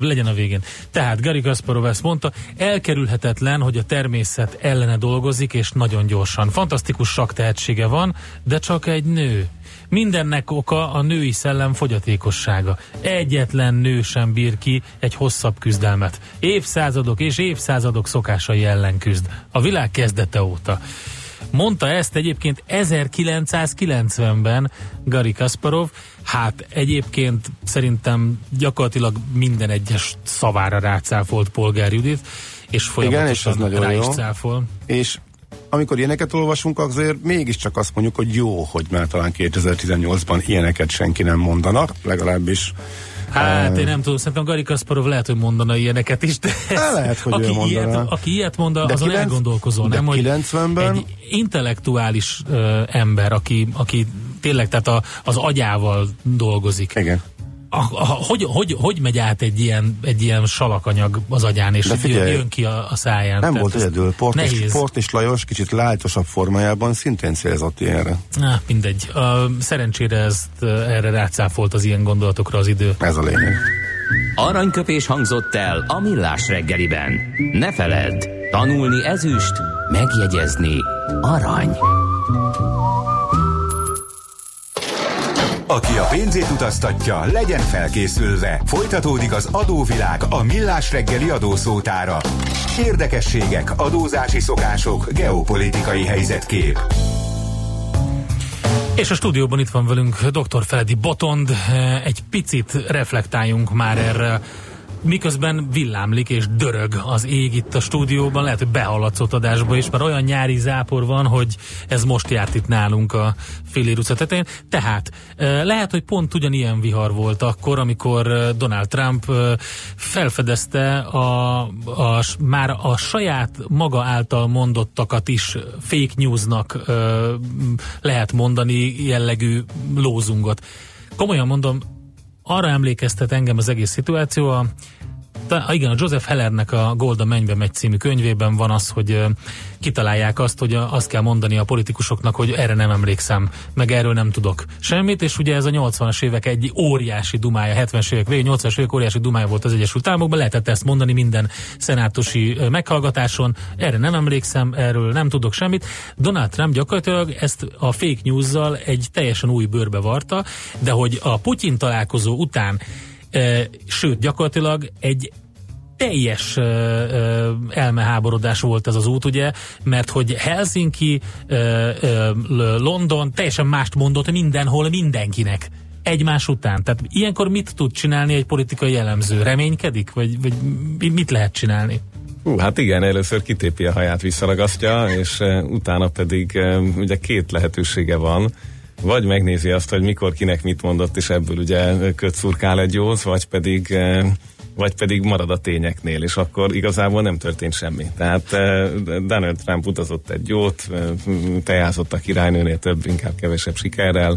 Speaker 3: legyen a végén. Tehát Garry Kasparov ezt mondta, elkerülhetetlen, hogy a természet ellene dolgozik, és nagyon gyorsan. Fantasztikus sakktehetsége van, de csak egy nő. Mindennek oka a női szellem fogyatékossága. Egyetlen nő sem bír ki egy hosszabb küzdelmet. Évszázadok és évszázadok szokásai ellen küzd. A világ kezdete óta. Mondta ezt egyébként ezerkilencszázkilencvenben Garry Kasparov, hát egyébként szerintem gyakorlatilag minden egyes szavára rácáfolt Polgár Judit, és folyamatosan
Speaker 2: igen, és
Speaker 3: rá is
Speaker 2: jó.
Speaker 3: cáfol.
Speaker 2: És amikor ilyeneket olvasunk, azért mégiscsak azt mondjuk, hogy jó, hogy már talán kétezer-tizennyolcban ilyeneket senki nem mondanak, legalábbis.
Speaker 3: Hát
Speaker 2: uh,
Speaker 3: én nem tudom, szerintem Garry Kasparov lehet, hogy mondana ilyeneket is, de ez,
Speaker 2: lehet, hogy
Speaker 3: aki,
Speaker 2: ő
Speaker 3: ilyet, aki ilyet mond, azon kilenc, elgondolkozol, nem? Hogy
Speaker 2: kilencvenben
Speaker 3: egy intellektuális uh, ember, aki, aki tényleg tehát a, az agyával dolgozik.
Speaker 2: Igen.
Speaker 3: A, a, hogy, hogy, hogy megy át egy ilyen, egy ilyen salakanyag az agyán, és figyelj, jön ki a, a száján?
Speaker 2: Nem volt egyedül. Port és, Port és Lajos kicsit lájtosabb formájában szintén célzott ilyenre.
Speaker 3: Na, mindegy. A, szerencsére ezt erre rácáfolt az ilyen gondolatokra az idő.
Speaker 2: Ez a lényeg.
Speaker 1: Aranyköpés hangzott el a Millás reggeliben. Ne feledd, tanulni ezüst, megjegyezni arany.
Speaker 4: Aki a pénzét utaztatja, legyen felkészülve. Folytatódik az adóvilág a Millás reggeli adószótára. Érdekességek, adózási szokások, geopolitikai helyzetkép.
Speaker 3: És a stúdióban itt van velünk dr. Feledi Botond. Egy picit reflektáljunk már erre, miközben villámlik és dörög az ég itt a stúdióban, lehet, hogy behallatszott adásba is, mert olyan nyári zápor van, hogy ez most járt itt nálunk a Fillér utca tetején. Tehát lehet, hogy pont ugyanilyen vihar volt akkor, amikor Donald Trump felfedezte a, a, már a saját maga által mondottakat is fake newsnak lehet mondani jellegű lózungot. Komolyan mondom, arra emlékeztet engem az egész szituáció, a, a, igen, a Joseph Hellernek a Gold a mennybe megy című könyvében van az, hogy uh, kitalálják azt, hogy uh, azt kell mondani a politikusoknak, hogy erre nem emlékszem, meg erről nem tudok semmit, és ugye ez a nyolcvanas évek egy óriási dumája, hetvenes évek végén, nyolcvanas évek óriási dumája volt az Egyesült Államokban, lehetett ezt mondani minden szenátusi uh, meghallgatáson, erre nem emlékszem, erről nem tudok semmit. Donald Trump gyakorlatilag ezt a fake news-zal egy teljesen új bőrbe varta, de hogy a Putyin találkozó után E, sőt, gyakorlatilag egy teljes e, e, elmeháborodás volt ez az út, ugye, mert hogy Helsinki, e, e, London teljesen mást mondott mindenhol mindenkinek egymás után. Tehát ilyenkor mit tud csinálni egy politikai elemző? Reménykedik? Vagy, vagy mit lehet csinálni?
Speaker 6: Hú, hát igen, először kitépi a haját, visszaragasztja, és uh, utána pedig uh, ugye két lehetősége van. Vagy megnézi azt, hogy mikor kinek mit mondott, és ebből ugye köt szurkál egy jót, vagy pedig, vagy pedig marad a tényeknél, és akkor igazából nem történt semmi. Tehát Donald Trump utazott egy jót, tejázott a királynőnél több, inkább kevesebb sikerrel,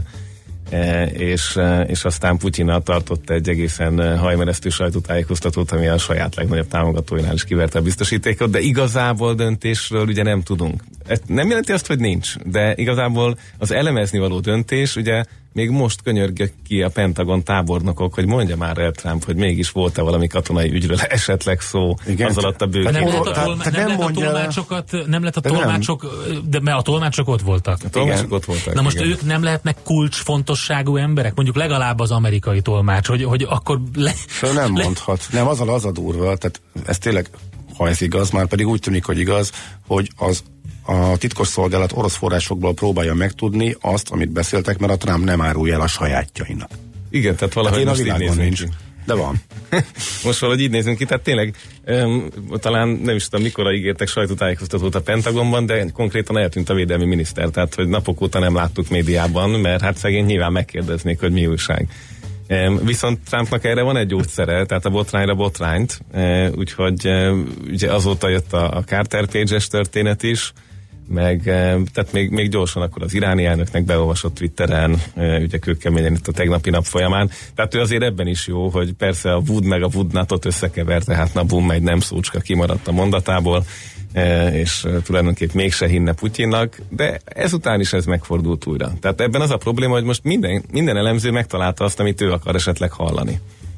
Speaker 6: és, és aztán Putyinnal tartott egy egészen hajmeresztő sajtótájékoztatót, ami a saját legnagyobb támogatóinál is kiverte a biztosítékot, de igazából döntésről ugye nem tudunk. Ez nem jelenti azt, hogy nincs, de igazából az elemezni való döntés, ugye még most könyörgök ki a Pentagon tábornokok, hogy mondja már el Trump, hogy mégis volt-e valami katonai ügyről esetleg szó. Igen, az alatt a bők.
Speaker 3: Nem lett a, tolma, nem nem lett a tolmácsokat, nem lett a de tolmácsok, nem. de mert a tolmácsok ott voltak.
Speaker 6: A tolmácsok ott voltak.
Speaker 3: Na most
Speaker 6: igen.
Speaker 3: Ők nem lehetnek kulcsfontosságú emberek, mondjuk legalább az amerikai tolmács, hogy, hogy akkor le,
Speaker 2: nem
Speaker 3: le...
Speaker 2: mondhat. Nem, az a, az a durva, tehát ez tényleg, ha ez igaz, már pedig úgy tűnik, hogy igaz, hogy az a titkosszolgálat orosz forrásokból próbálja megtudni azt, amit beszéltek, mert a Trump nem árulja el a sajátjainak.
Speaker 6: Igen, tehát valahogy hát most így nézünk
Speaker 2: nincs.
Speaker 6: ki.
Speaker 2: De van.
Speaker 6: Most valahogy így nézünk ki, tehát tényleg um, talán nem is tudom, mikor ígértek sajtótájékoztatót a Pentagonban, de konkrétan eltűnt a védelmi miniszter, tehát hogy napok óta nem láttuk médiában, mert hát szegény nyilván megkérdeznék, hogy mi újság. Um, viszont Trumpnak erre van egy gyógyszere, tehát a botrányra botrányt, uh, úgyhogy uh, ugye azóta jött a, a Carter Page-es történet is, meg tehát még, még gyorsan akkor az iráni elnöknek beolvasott Twitteren, ugye kőkeményen itt a tegnapi nap folyamán. Tehát ő azért ebben is jó, hogy persze a Wood meg a Woodnatot összekever, tehát na bum, egy nem szócska kimaradt a mondatából, és tulajdonképp mégse hinne Putyinnak, de ezután is ez megfordult újra. Tehát ebben az a probléma, hogy most minden, minden elemző megtalálta azt, amit ő akar esetleg hallani.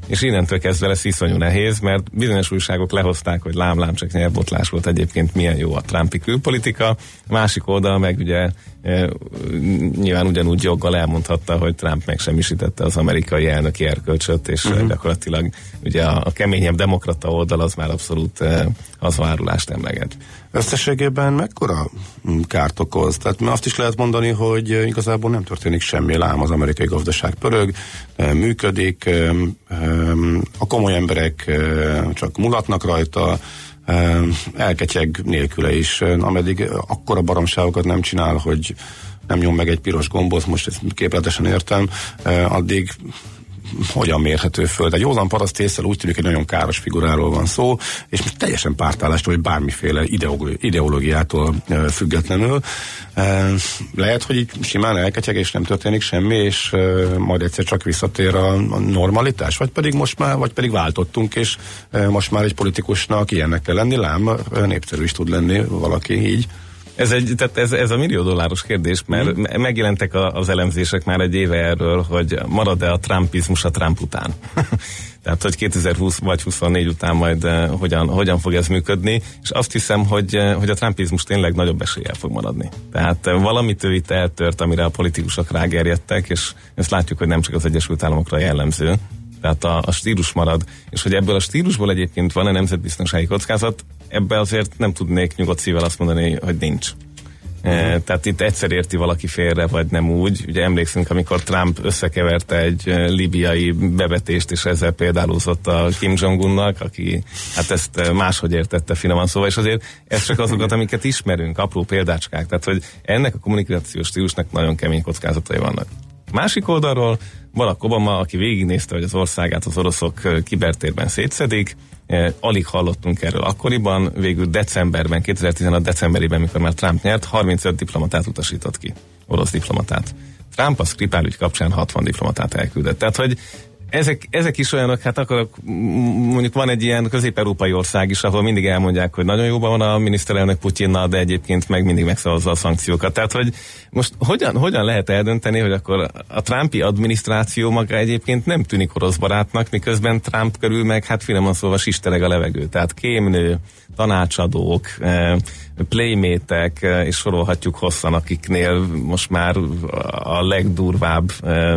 Speaker 6: és innentől kezdve lesz iszonyú nehéz, mert bizonyos újságok lehozták, hogy lám-lám csak nyelvbotlás volt egyébként, milyen jó a Trumpi külpolitika, a másik oldal meg ugye e, nyilván ugyanúgy joggal elmondhatta, hogy Trump megsemmisítette az amerikai elnöki erkölcsöt, és uh-huh. gyakorlatilag ugye a, a keményebb demokrata oldal az már abszolút e, hazvaárulást emleget.
Speaker 2: Összességében mekkora kárt okoz? Tehát azt is lehet mondani, hogy igazából nem történik semmi, lám az amerikai gazdaság pörög, működik, a komoly emberek csak mulatnak rajta, elketyeg nélküle is, ameddig akkora baromságokat nem csinál, hogy nem nyom meg egy piros gombot, most ezt képletesen értem, addig hogyan mérhető föl. De józan paraszt észre úgy tűnik, hogy nagyon káros figuráról van szó, és most teljesen pártállástól, vagy bármiféle ideológiától függetlenül. Lehet, hogy így simán elketyeg, és nem történik semmi, és majd egyszer csak visszatér a normalitás, vagy pedig most már, vagy pedig váltottunk, és most már egy politikusnak ilyennek kell lenni, lám népszerű is tud lenni valaki így.
Speaker 6: Ez, egy, tehát ez, ez a millió dolláros kérdés, mert mm. megjelentek a, az elemzések már egy éve erről, hogy marad-e a trumpizmus a Trump után. Tehát, hogy kétezer-húsz vagy huszonnégy után majd uh, hogyan, hogyan fog ez működni, és azt hiszem, hogy, uh, hogy a trumpizmus tényleg nagyobb eséllyel fog maradni. Tehát uh, valamit ő itt eltört, amire a politikusok rágerjedtek, és ezt látjuk, hogy nem csak az Egyesült Államokra jellemző. Tehát a, a stílus marad, és hogy ebből a stílusból egyébként van-e nemzetbiztonsági kockázat, ebbe azért nem tudnék nyugodt szívvel azt mondani, hogy nincs. Uh-huh. E, tehát itt egyszer érti valaki félre, vagy nem úgy. Ugye emlékszünk, amikor Trump összekeverte egy libiai bevetést, és ezzel példálózott a Kim Jong-unnak, aki hát ezt máshogy értette finoman szóval, és azért ez csak azokat, amiket ismerünk, apró példácskák. Tehát, hogy ennek a kommunikációs stílusnak nagyon kemény kockázatai vannak. Másik oldalról Barack Obama, aki végignézte, hogy az országát az oroszok kibertérben szétszedik, eh, alig hallottunk erről akkoriban, végül decemberben, kétezer-tizenhat decemberében, mikor már Trump nyert, harmincöt diplomatát utasított ki, orosz diplomatát. Trump a Skripal ügy kapcsán hatvan diplomatát elküldött. Tehát, hogy Ezek, ezek is olyanok, hát akkor mondjuk van egy ilyen közép-európai ország is, ahol mindig elmondják, hogy nagyon jóban van a miniszterelnök Putyinnal, de egyébként meg mindig megszavazza a szankciókat. Tehát, hogy most hogyan, hogyan lehet eldönteni, hogy akkor a Trumpi adminisztráció maga egyébként nem tűnik orosz barátnak, miközben Trump körül meg, hát finoman szólva sistereg a levegő. Tehát kémnő, tanácsadók, playmatek, és sorolhatjuk hosszan, akiknél most már a legdurvább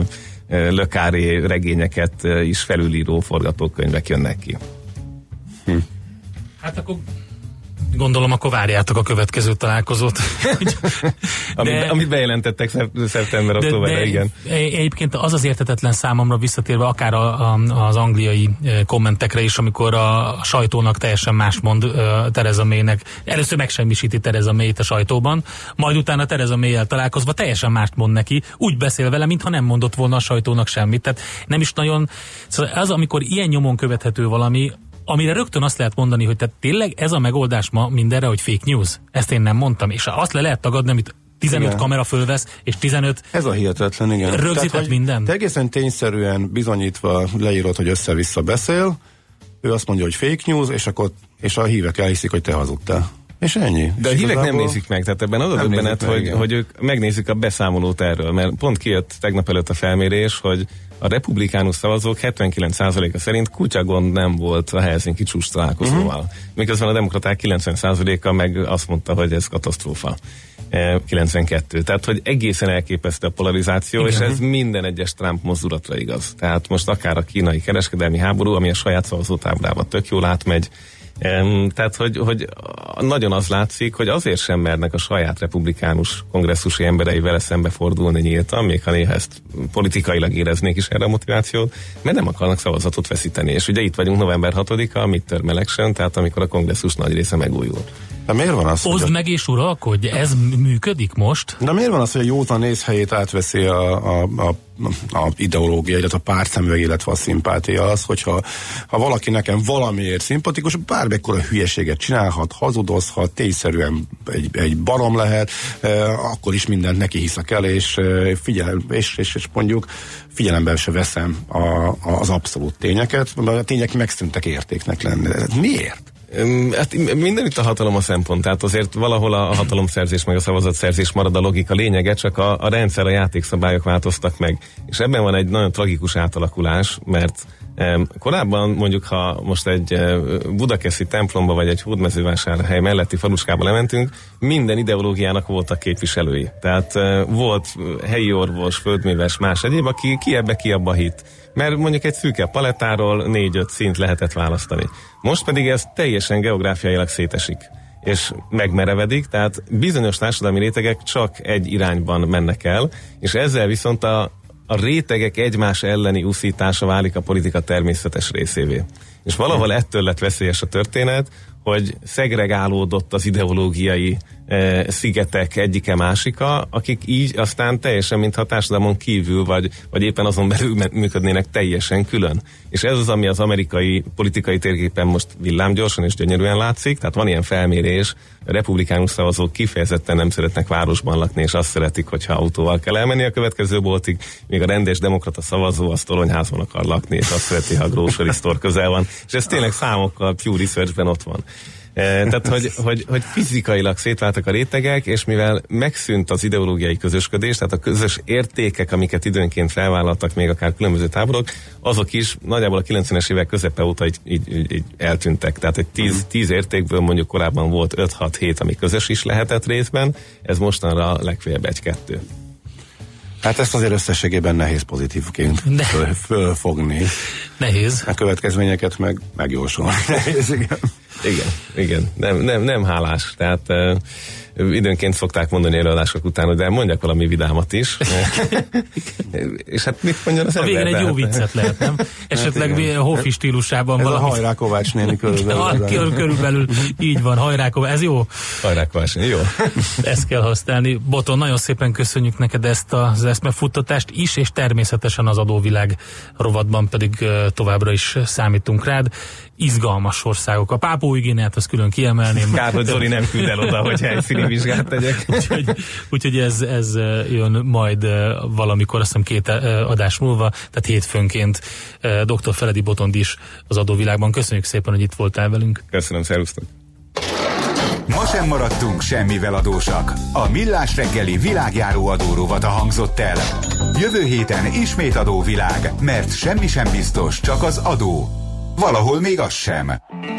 Speaker 6: lökáré regényeket is felülíró forgatókönyvek jönnek ki.
Speaker 3: Hm. Hát akkor gondolom, akkor várjátok a következő találkozót.
Speaker 6: de, amit, amit bejelentettek szeptember-októberre, igen.
Speaker 3: Egyébként az az érthetetlen számomra visszatérve akár a, a, az angliai kommentekre is, amikor a sajtónak teljesen más mond uh, Theresa Maynek. Először megsemmisíti Theresa Mayt a sajtóban, majd utána Theresa May-jel találkozva teljesen mást mond neki, úgy beszél vele, mintha nem mondott volna a sajtónak semmit. Tehát nem is nagyon... Szóval az, amikor ilyen nyomon követhető valami, amire rögtön azt lehet mondani, hogy tehát tényleg ez a megoldás ma mindenre, hogy fake news. Ezt én nem mondtam, és azt le lehet tagadni, amit tizenöt igen. kamera fölvesz, és tizenöt
Speaker 2: ez a hihetetlen, igen.
Speaker 3: Rögzített tehát, minden.
Speaker 2: Te egészen tényszerűen bizonyítva leírod, hogy össze-vissza beszél, ő azt mondja, hogy fake news, és akkor és a hívek elhiszik, hogy te hazudtál. És ennyi.
Speaker 6: De a hívek nem nézik meg, tehát ebben az a döbbenet, hogy, hogy ők megnézik a beszámolót erről, mert pont kijött tegnap előtt a felmérés, hogy a republikánus szavazók hetvenkilenc százaléka szerint kutyagond nem volt a Helsinki csúcs találkozóval. Uh-huh. Miközben a demokraták kilencven százaléka meg azt mondta, hogy ez katasztrófa. kilencvenkettő. Tehát, hogy egészen elképesztő a polarizáció, igen. És ez minden egyes Trump mozdulatra igaz. Tehát most akár a kínai kereskedelmi háború, ami a saját szavazótáblában tök jól átmegy, Um, tehát, hogy, hogy nagyon az látszik, hogy azért sem mernek a saját republikánus kongresszusi emberei vele szembefordulni nyíltan, még ha néha ezt politikailag éreznék is erre a motivációt, mert nem akarnak szavazatot veszíteni. És ugye itt vagyunk november hatodika, a midterm election, tehát amikor a kongresszus nagy része megújul.
Speaker 2: De miért van az,
Speaker 3: Oszd
Speaker 2: hogy
Speaker 3: meg és uralkodj, ez működik most?
Speaker 2: De miért van az, hogy a józan nézhelyét átveszi a, a, a, a ideológia, illetve a pártszemüveg, illetve a szimpátia az, hogyha ha valaki nekem valamiért szimpatikus, bármekkora hülyeséget csinálhat, hazudozhat, tényszerűen egy, egy barom lehet, eh, akkor is mindent neki hiszek el, és, eh, figyel, és, és, és mondjuk figyelembe se veszem a, az abszolút tényeket, mert a tények megszűntek értéknek lenni. Miért?
Speaker 6: Hát mindenütt a hatalom a szempont, tehát azért valahol a hatalomszerzés meg a szavazatszerzés marad a logika lényege, csak a, a rendszer, a játékszabályok változtak meg. És ebben van egy nagyon tragikus átalakulás, mert Korábban mondjuk, ha most egy budakeszi templomba vagy egy Hódmezővásárhely melletti falucskába lementünk, minden ideológiának voltak képviselői. Tehát volt helyi orvos, földműves, más egyéb, aki ki ebbe, ki abba hitt. Mert mondjuk egy szűke palettáról négy-öt szint lehetett választani. Most pedig ez teljesen geográfiailag szétesik, és megmerevedik, tehát bizonyos társadalmi rétegek csak egy irányban mennek el, és ezzel viszont a a rétegek egymás elleni uszítása válik a politika természetes részévé. És valahol ettől lett veszélyes a történet, hogy szegregálódott az ideológiai e, szigetek egyike másika, akik így aztán teljesen, mintha a társadalmon kívül, vagy, vagy éppen azon belül működnének teljesen külön. És ez az, ami az amerikai politikai térképen most villámgyorsan és gyönyörűen látszik, tehát van ilyen felmérés, republikánus szavazók kifejezetten nem szeretnek városban lakni, és azt szeretik, hogyha autóval kell elmenni a következő boltig, míg a rendes demokrata szavazó az toronyházban akar lakni, és azt szereti, ha a grocery store közel van. És ez tényleg számokkal, Pew Researchben ott van. E, tehát, hogy, hogy, hogy fizikailag szétváltak a rétegek, és mivel megszűnt az ideológiai közösködés, tehát a közös értékek, amiket időnként felvállaltak még akár különböző táborok, azok is nagyjából a kilencvenes évek közepe óta így, így, így, így eltűntek. Tehát egy tíz, tíz értékből mondjuk korábban volt öt-hat-hét, ami közös is lehetett részben, ez mostanra legfeljebb egy-kettő.
Speaker 2: Hát ezt azért összességében nehéz pozitívként ne. föl, fölfogni.
Speaker 3: Nehéz.
Speaker 2: A következményeket meg megjósolni. Nehéz, igen.
Speaker 6: Igen, igen. Nem, nem, nem hálás. Tehát uh, időnként szokták mondani előadások után, hogy de mondjak valami vidámat is. És hát mit mondjon az
Speaker 3: a
Speaker 6: ember?
Speaker 3: A végén egy jó viccet lehet, nem? Esetleg hát Hofi stílusában
Speaker 2: ez
Speaker 3: valami.
Speaker 2: Ez a Hajrá Kovács néni körülbelül.
Speaker 3: Körülbelül így van, Hajrá Kovács. Ez jó?
Speaker 6: Hajrá Kovács néni, jó.
Speaker 3: Ezt kell használni. Boton, nagyon szépen köszönjük neked ezt az eszmefuttatást is, és természetesen az adóvilág rovatban pedig továbbra is számítunk rád. Izgalmas országok. A Pápua-Új-Guineát azt külön kiemelném.
Speaker 6: Kár, hogy Zoli nem küld el oda, hogy helyszíni vizsgát tegyek.
Speaker 3: Úgyhogy, úgyhogy ez, ez jön majd valamikor, azt hiszem két adás múlva, tehát hétfőnként doktor Feledi Botond is az adóvilágban. Köszönjük szépen, hogy itt voltál velünk.
Speaker 6: Köszönöm, szervusztok.
Speaker 4: Ma sem maradtunk semmivel adósak. A Millás reggeli világjáró adórovata hangzott el. Jövő héten ismét adóvilág, mert semmi sem biztos, csak az adó. Valahol még az sem.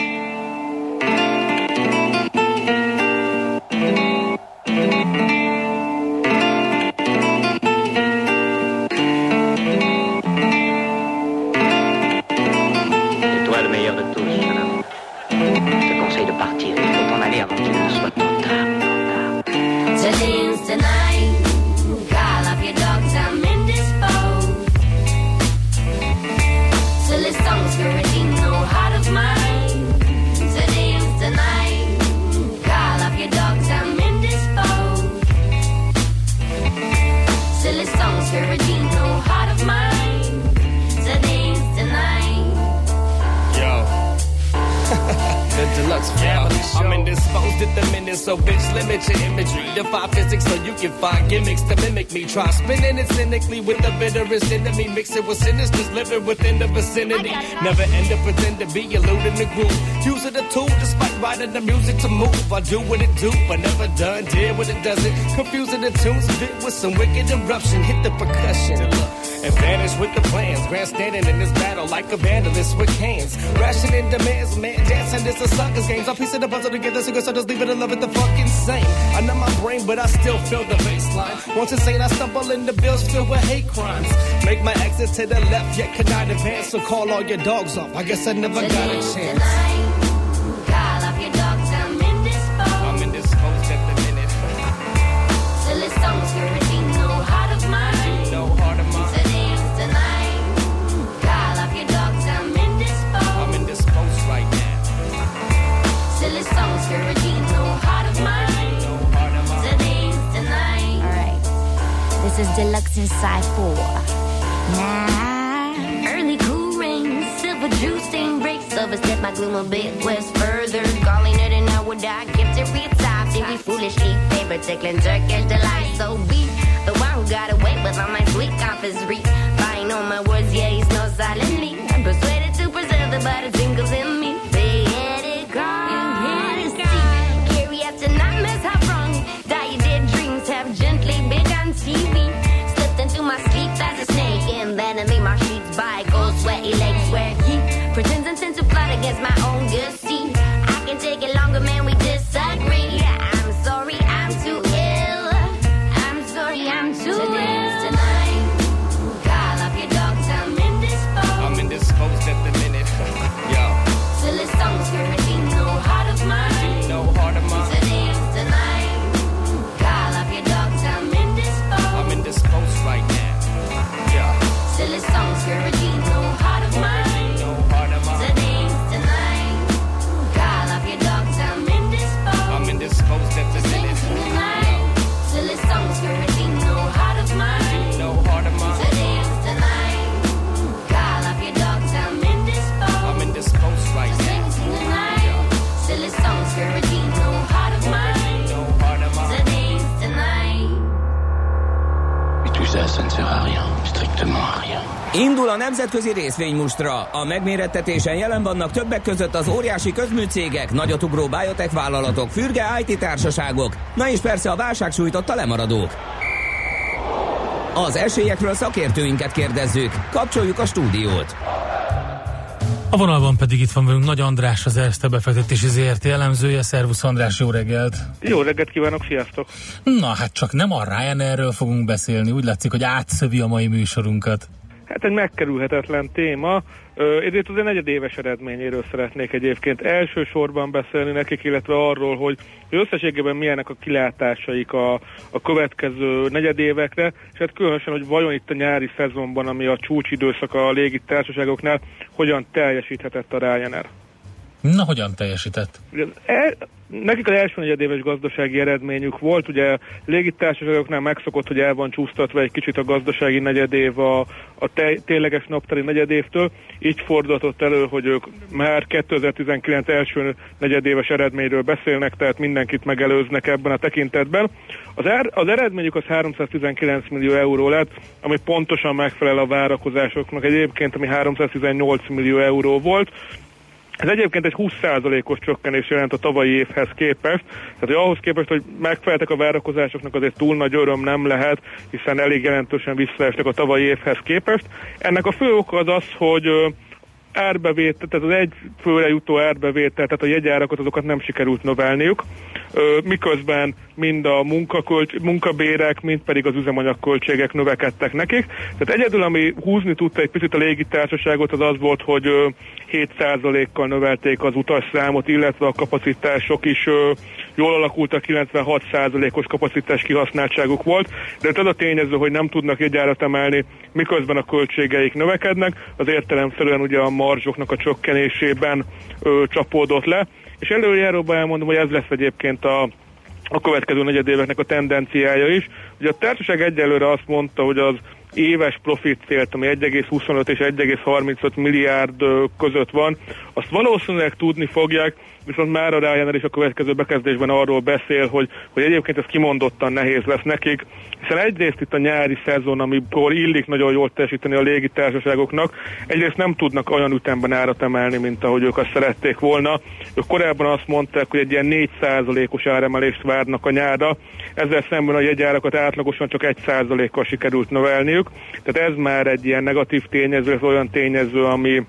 Speaker 12: I'm indisposed at the minute, so bitch, limit your imagery. Defy physics so you can find gimmicks to mimic me. Try spinning it cynically with the bitterest enemy. Mix it with sinisters living within the vicinity. Never end up pretend to be eluding the groove. Use it a tool despite writing the music to move. I do what it do, but never done did what it doesn't. Confusing the tunes, bit with some wicked eruption. Hit the percussion and vanish with the plans. Grandstanding in this battle like a vandalist with hands. Rationing demands, man, dancing this a sucker's games. I'm piecing the puzzle together, so I just leave it and love it the fucking same. I know my brain, but I still feel the baseline. Once insane, I stumble into bills filled with hate crimes. Make my exit to the left, yet cannot advance. So call all your dogs off. I guess I never got a chance.
Speaker 11: Tonight, call off your dogs. I'm indisposed.
Speaker 12: I'm indisposed at the minute.
Speaker 11: Silly songs, your routine, no heart of mine.
Speaker 12: No heart of mine.
Speaker 11: Today's tonight, call off your dogs. I'm indisposed.
Speaker 12: I'm indisposed right now.
Speaker 11: Silly songs, your routine, no heart of mine.
Speaker 12: No heart of mine.
Speaker 11: Today's tonight.
Speaker 13: All right, this is Deluxe Inside four.
Speaker 11: Nah. Early cool rain, silver juice stain breaks. Overstep my gloom a bit west further. Calling it an hour, I kept it real top. Then we foolishly favored tickling Turkish delight. So be the one who got away with all my sweet confisery. Buying on my words, yeah, he's no silently. I'm persuaded to preserve the butter tingles in me. They had it gone. Carry after nightmares have rung. Die dead dreams have gently begun T V. Slipped into my sleep as a snake. And then I made my sheets by cold sweaty legs where songs, girl, you know heart of mine. Today's tonight. God love your dogs, I'm indisposed.
Speaker 12: I'm indisposed at the minute.
Speaker 11: Tonight. Silly songs, girl, you know heart of mine.
Speaker 12: No heart of mine.
Speaker 11: Today's tonight. God love your dogs, I'm indisposed.
Speaker 12: I'm indisposed right now.
Speaker 11: Tonight. Silly songs, girl, you know heart of mine.
Speaker 12: No heart of mine.
Speaker 11: Today's tonight.
Speaker 1: Et tout ça, ça ne sert à rien, strictement à rien.
Speaker 14: Indul a nemzetközi részvénymustra. A megmérettetésen jelen vannak többek között az óriási közműcégek, nagyotugró biotech vállalatok, fürge í té társaságok, na és persze a válság sújtotta lemaradók. Az esélyekről szakértőinket kérdezzük. Kapcsoljuk a stúdiót.
Speaker 3: A vonalban pedig itt van velünk Nagy András, az Erste befektetési zé er té elemzője. Szervusz András, jó reggelt!
Speaker 15: Jó reggelt kívánok, sziasztok!
Speaker 3: Na hát csak nem a Ryanairről fogunk beszélni, úgy látszik, hogy átszövi a mai műsorunkat.
Speaker 15: Hát egy megkerülhetetlen téma. Ezért az egy negyedéves eredményéről szeretnék egyébként elsősorban beszélni nekik, illetve arról, hogy összességében milyenek a kilátásaik a, a következő negyedévekre, és hát különösen, hogy vajon itt a nyári szezonban, ami a csúcsidőszak a légitársaságoknál, hogyan teljesíthetett a Ryanair.
Speaker 3: Na, hogyan teljesített?
Speaker 15: El, nekik az első negyedéves gazdasági eredményük volt, ugye légitársaságoknál megszokott, hogy el van csúsztatva egy kicsit a gazdasági negyedév a, a te, tényleges naptári negyedévtől, így fordulhatott elő, hogy ők már kétezer-tizenkilenc első negyedéves eredményről beszélnek, tehát mindenkit megelőznek ebben a tekintetben. Az, er, az eredményük az háromszáztizenkilenc millió euró lett, ami pontosan megfelel a várakozásoknak egyébként, ami háromszáztizennyolc millió euró volt. Ez egyébként egy húsz százalékos csökkenés jelent a tavalyi évhez képest, tehát hogy ahhoz képest, hogy megfeleltek a várakozásoknak, azért túl nagy öröm nem lehet, hiszen elég jelentősen visszaestek a tavalyi évhez képest. Ennek a fő oka az az, hogy árbevétel, tehát az egy főre jutó árbevétel, tehát a jegyárakat, azokat nem sikerült növelniük, miközben mind a munkakölcs, munkabérek, mind pedig az üzemanyagköltségek növekedtek nekik. Tehát egyedül, ami húzni tudta egy picit a légitársaságot, az az volt, hogy hét százalékkal növelték az utasszámot, illetve a kapacitások is jól alakultak, kilencvenhat százalékos kapacitás kihasználtságuk volt, de az a tényező, hogy nem tudnak jegyárat emelni, miközben a költségeik növekednek, az értelemszerűen ugye a marzsoknak a csökkenésében ö, csapódott le, és előjáróban elmondom, hogy ez lesz egyébként a, a következő negyedéveknek a tendenciája is. Ugye a társaság egyelőre azt mondta, hogy az éves profit célt, ami egy egész huszonöt és egy egész harmincöt milliárd között van, azt valószínűleg tudni fogják, viszont már a Ryanair is a következő bekezdésben arról beszél, hogy, hogy egyébként ez kimondottan nehéz lesz nekik, hiszen egyrészt itt a nyári szezon, amikor illik nagyon jól teljesíteni a légitársaságoknak, egyrészt nem tudnak olyan ütemben árat emelni, mint ahogy ők azt szerették volna. Ők korábban azt mondták, hogy egy ilyen négy százalékos áremelést várnak a nyárra, ezzel szemben a jegyárakat átlagosan csak egy százalékkal sikerült növelniük, tehát ez már egy ilyen negatív tényező, ez olyan tényező, ami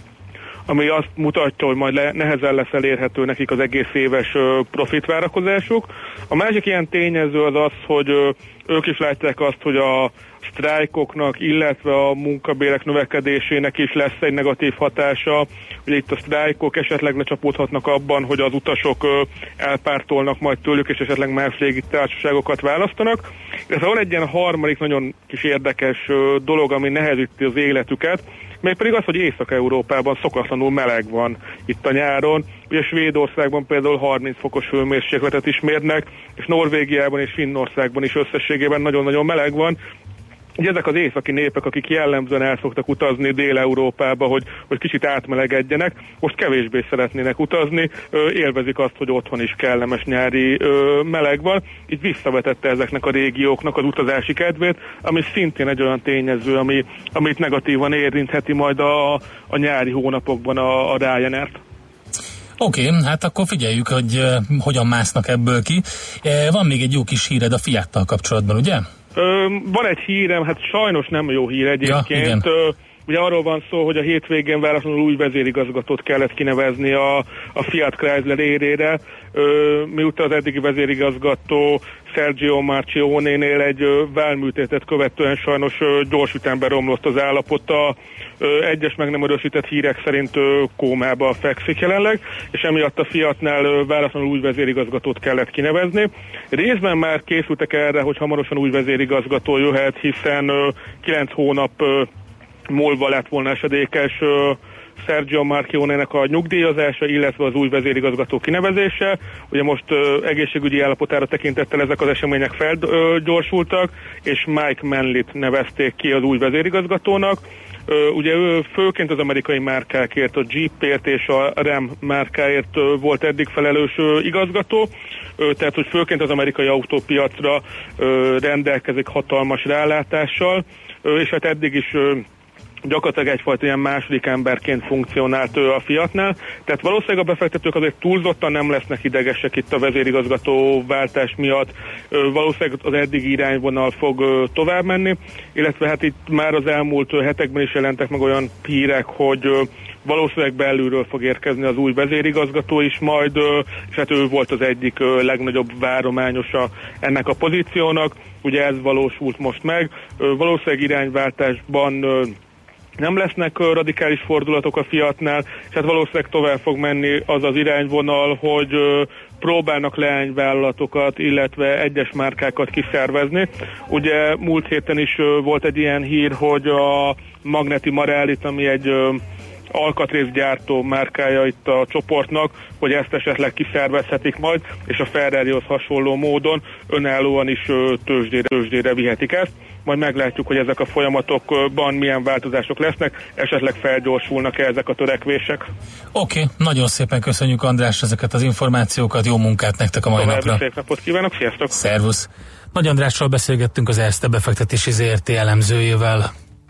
Speaker 15: ami azt mutatja, hogy majd le, nehezen lesz elérhető nekik az egész éves ö, profitvárakozásuk. A másik ilyen tényező az az, hogy ö, ők is látják azt, hogy a sztrájkoknak, illetve a munkabérek növekedésének is lesz egy negatív hatása. Ugye itt a sztrájkok esetleg lecsapódhatnak abban, hogy az utasok ö, elpártolnak majd tőlük, és esetleg más légitársaságokat választanak. Ez van egy ilyen harmadik nagyon kis érdekes ö, dolog, ami nehezíti az életüket, mégpedig az, hogy Észak-Európában szokatlanul meleg van itt a nyáron. Ugye Svédországban például harminc fokos hőmérsékletet is mérnek, és Norvégiában és Finnországban is összességében nagyon-nagyon meleg van. Ugye ezek az északi népek, akik jellemzően el szoktak utazni Dél-Európába, hogy, hogy kicsit átmelegedjenek, most kevésbé szeretnének utazni, ö, élvezik azt, hogy otthon is kellemes nyári ö, meleg van. Itt visszavetette ezeknek a régióknak az utazási kedvét, ami szintén egy olyan tényező, ami, amit negatívan érintheti majd a, a nyári hónapokban a, a Ryanair-t.
Speaker 3: Oké, okay, hát akkor figyeljük, hogy uh, hogyan másznak ebből ki. Uh, van még egy jó kis híred a Fiattal kapcsolatban, ugye?
Speaker 15: Ö, van egy hírem, hát sajnos nem jó hír egyébként. Ja, Ö, ugye arról van szó, hogy a hétvégén váratlanul új vezérigazgatót kellett kinevezni a, a Fiat Chrysler érére, Ö, miután az eddigi vezérigazgató Sergio Marchionne-nél egy válműtétet követően sajnos ö, gyors ütemben romlott az állapota. Ö, egyes meg nem erősített hírek szerint ö, kómába fekszik jelenleg, és emiatt a Fiatnál ö, váratlanul új vezérigazgatót kellett kinevezni. Részben már készültek erre, hogy hamarosan új vezérigazgató jöhet, hiszen kilenc hónap ö, múlva lett volna esedékes Sergio Marchionne-nek a nyugdíjazása, illetve az új vezérigazgató kinevezése. Ugye most ö, egészségügyi állapotára tekintettel ezek az események felgyorsultak, és Mike Manley-t nevezték ki az új vezérigazgatónak. Ö, ugye ő főként az amerikai márkákért, a Jeepért és a Ram márkáért ö, volt eddig felelős ö, igazgató, ö, tehát hogy főként az amerikai autópiacra ö, rendelkezik hatalmas rálátással, ö, és hát eddig is ö, gyakorlatilag egyfajta ilyen második emberként funkcionált ő a Fiatnál, tehát valószínűleg a befektetők azért túlzottan nem lesznek idegesek itt a vezérigazgató váltás miatt, valószínűleg az eddigi irányvonal fog tovább menni, illetve hát itt már az elmúlt hetekben is jelentek meg olyan hírek, hogy valószínűleg belülről fog érkezni az új vezérigazgató is majd, és hát ő volt az egyik legnagyobb várományosa ennek a pozíciónak, ugye ez valósult most meg, valószínűleg irányváltásban nem lesznek radikális fordulatok a Fiatnál, és hát valószínűleg tovább fog menni az az irányvonal, hogy próbálnak leányvállalatokat, illetve egyes márkákat kiszervezni. Ugye múlt héten is volt egy ilyen hír, hogy a Magneti Marellit, ami egy alkatrészgyártó márkája itt a csoportnak, hogy ezt esetleg kiszervezhetik majd, és a Ferrarihoz hasonló módon önállóan is tőzsdére, tőzsdére vihetik ezt. Majd meglátjuk, hogy ezek a folyamatokban milyen változások lesznek, esetleg felgyorsulnak-e ezek a törekvések.
Speaker 3: Oké, okay, nagyon szépen köszönjük, András, ezeket az információkat, jó munkát nektek a mai
Speaker 15: További
Speaker 3: napra.
Speaker 15: Szép napot kívánok, sziasztok!
Speaker 3: Szervusz! Nagy Andrással beszélgettünk, az Erste befektetési zé er té elemzőjével.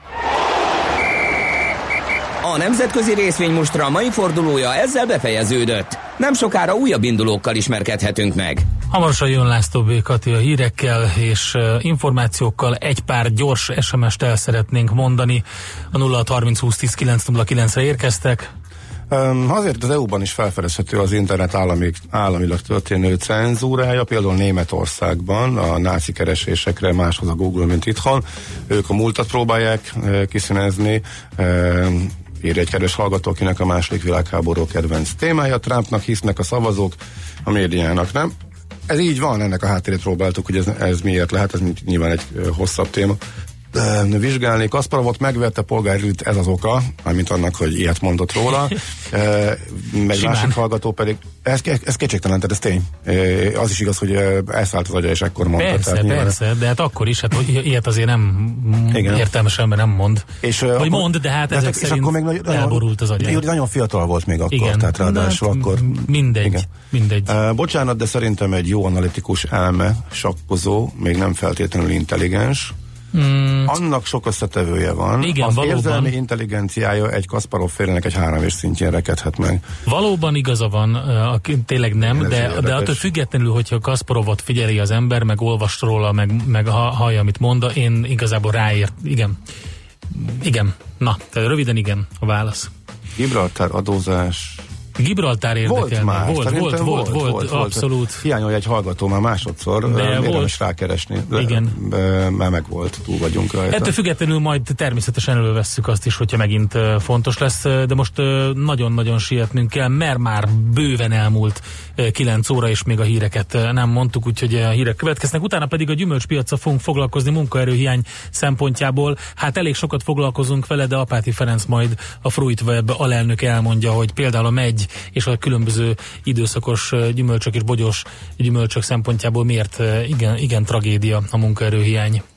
Speaker 14: A nemzetközi részvénymustra mai fordulója ezzel befejeződött. Nem sokára újabb indulókkal ismerkedhetünk meg.
Speaker 3: Hamarosan jön László B. Kati a hírekkel és uh, információkkal. Egy pár gyors es em est el szeretnénk mondani. A nulla hat harminc húsz tíz kilenc nulla kilencre érkeztek.
Speaker 2: Um, azért az é u-ban is felfedezhető az internet állami, államilag történő cenzúrája, például Németországban a náci keresésekre máshoz a Google, mint itthon. Ők a múltat próbálják uh, kiszínezni, uh, írja egy kedves hallgató, akinek a második világháború kedvenc témája. Trumpnak hisznek a szavazók, a médiának nem. Ez így van, ennek a háttérét próbáltuk, hogy ez, ez miért lehet, ez nyilván egy uh, hosszabb téma. Uh, vizsgálni. Kasparovot megvette polgárügyt, ez az oka, mármint annak, hogy ilyet mondott róla. Uh, egy másik hallgató pedig, ez, ez kétségtelen, tehát ez tény. Uh, az is igaz, hogy uh, elszállt az agya, és ekkor mondta.
Speaker 3: Persze,
Speaker 2: tehát
Speaker 3: persze, nyilván... de hát akkor is, hát ilyet azért nem igen. értelmes ember nem mond. És, uh, Vagy akkor, mond, de hát de ezek szerint akkor még nagy, elborult az agya.
Speaker 2: Nagyon fiatal volt még akkor,
Speaker 3: igen.
Speaker 2: tehát ráadásul hát, akkor...
Speaker 3: Mindegy, igen. mindegy.
Speaker 2: Uh, bocsánat, de szerintem egy jó analitikus elme, sakkozó, még nem feltétlenül intelligens. Hmm. Annak sok összetevője van.
Speaker 3: Igen,
Speaker 2: az
Speaker 3: valóban.
Speaker 2: Érzelmi intelligenciája egy Kasparov félének egy három és szintjén rekedhet meg.
Speaker 3: Valóban igaza van, a, tényleg nem, igen, de, de attól függetlenül, hogyha Kasparovot figyeli az ember, meg olvas róla, meg, meg hallja, amit mond, én igazából ráért. Igen. Igen. Na, tehát röviden igen a válasz.
Speaker 2: Gibraltár adózás...
Speaker 3: Gibraltár érdekelni.
Speaker 2: Volt már,
Speaker 3: volt, volt, volt, volt, volt, abszolút.
Speaker 2: Hiányolja egy hallgató már másodszor, de érdemes rákeresni.
Speaker 3: Igen.
Speaker 2: Már meg volt, túl vagyunk rajta.
Speaker 3: Ettől függetlenül majd természetesen elővesszük azt is, hogyha megint fontos lesz, de most nagyon-nagyon sietnünk kell, mert már bőven elmúlt kilenc óra, és még a híreket nem mondtuk, úgyhogy a hírek következnek. Utána pedig a gyümölcspiacra fogunk foglalkozni munkaerőhiány szempontjából. Hát elég sokat foglalkozunk vele, de Apáti Ferenc majd a Fruitweb alelnök elmondja, hogy például a megy és a különböző időszakos gyümölcsök és bogyós gyümölcsök szempontjából miért igen, igen tragédia a munkaerőhiány.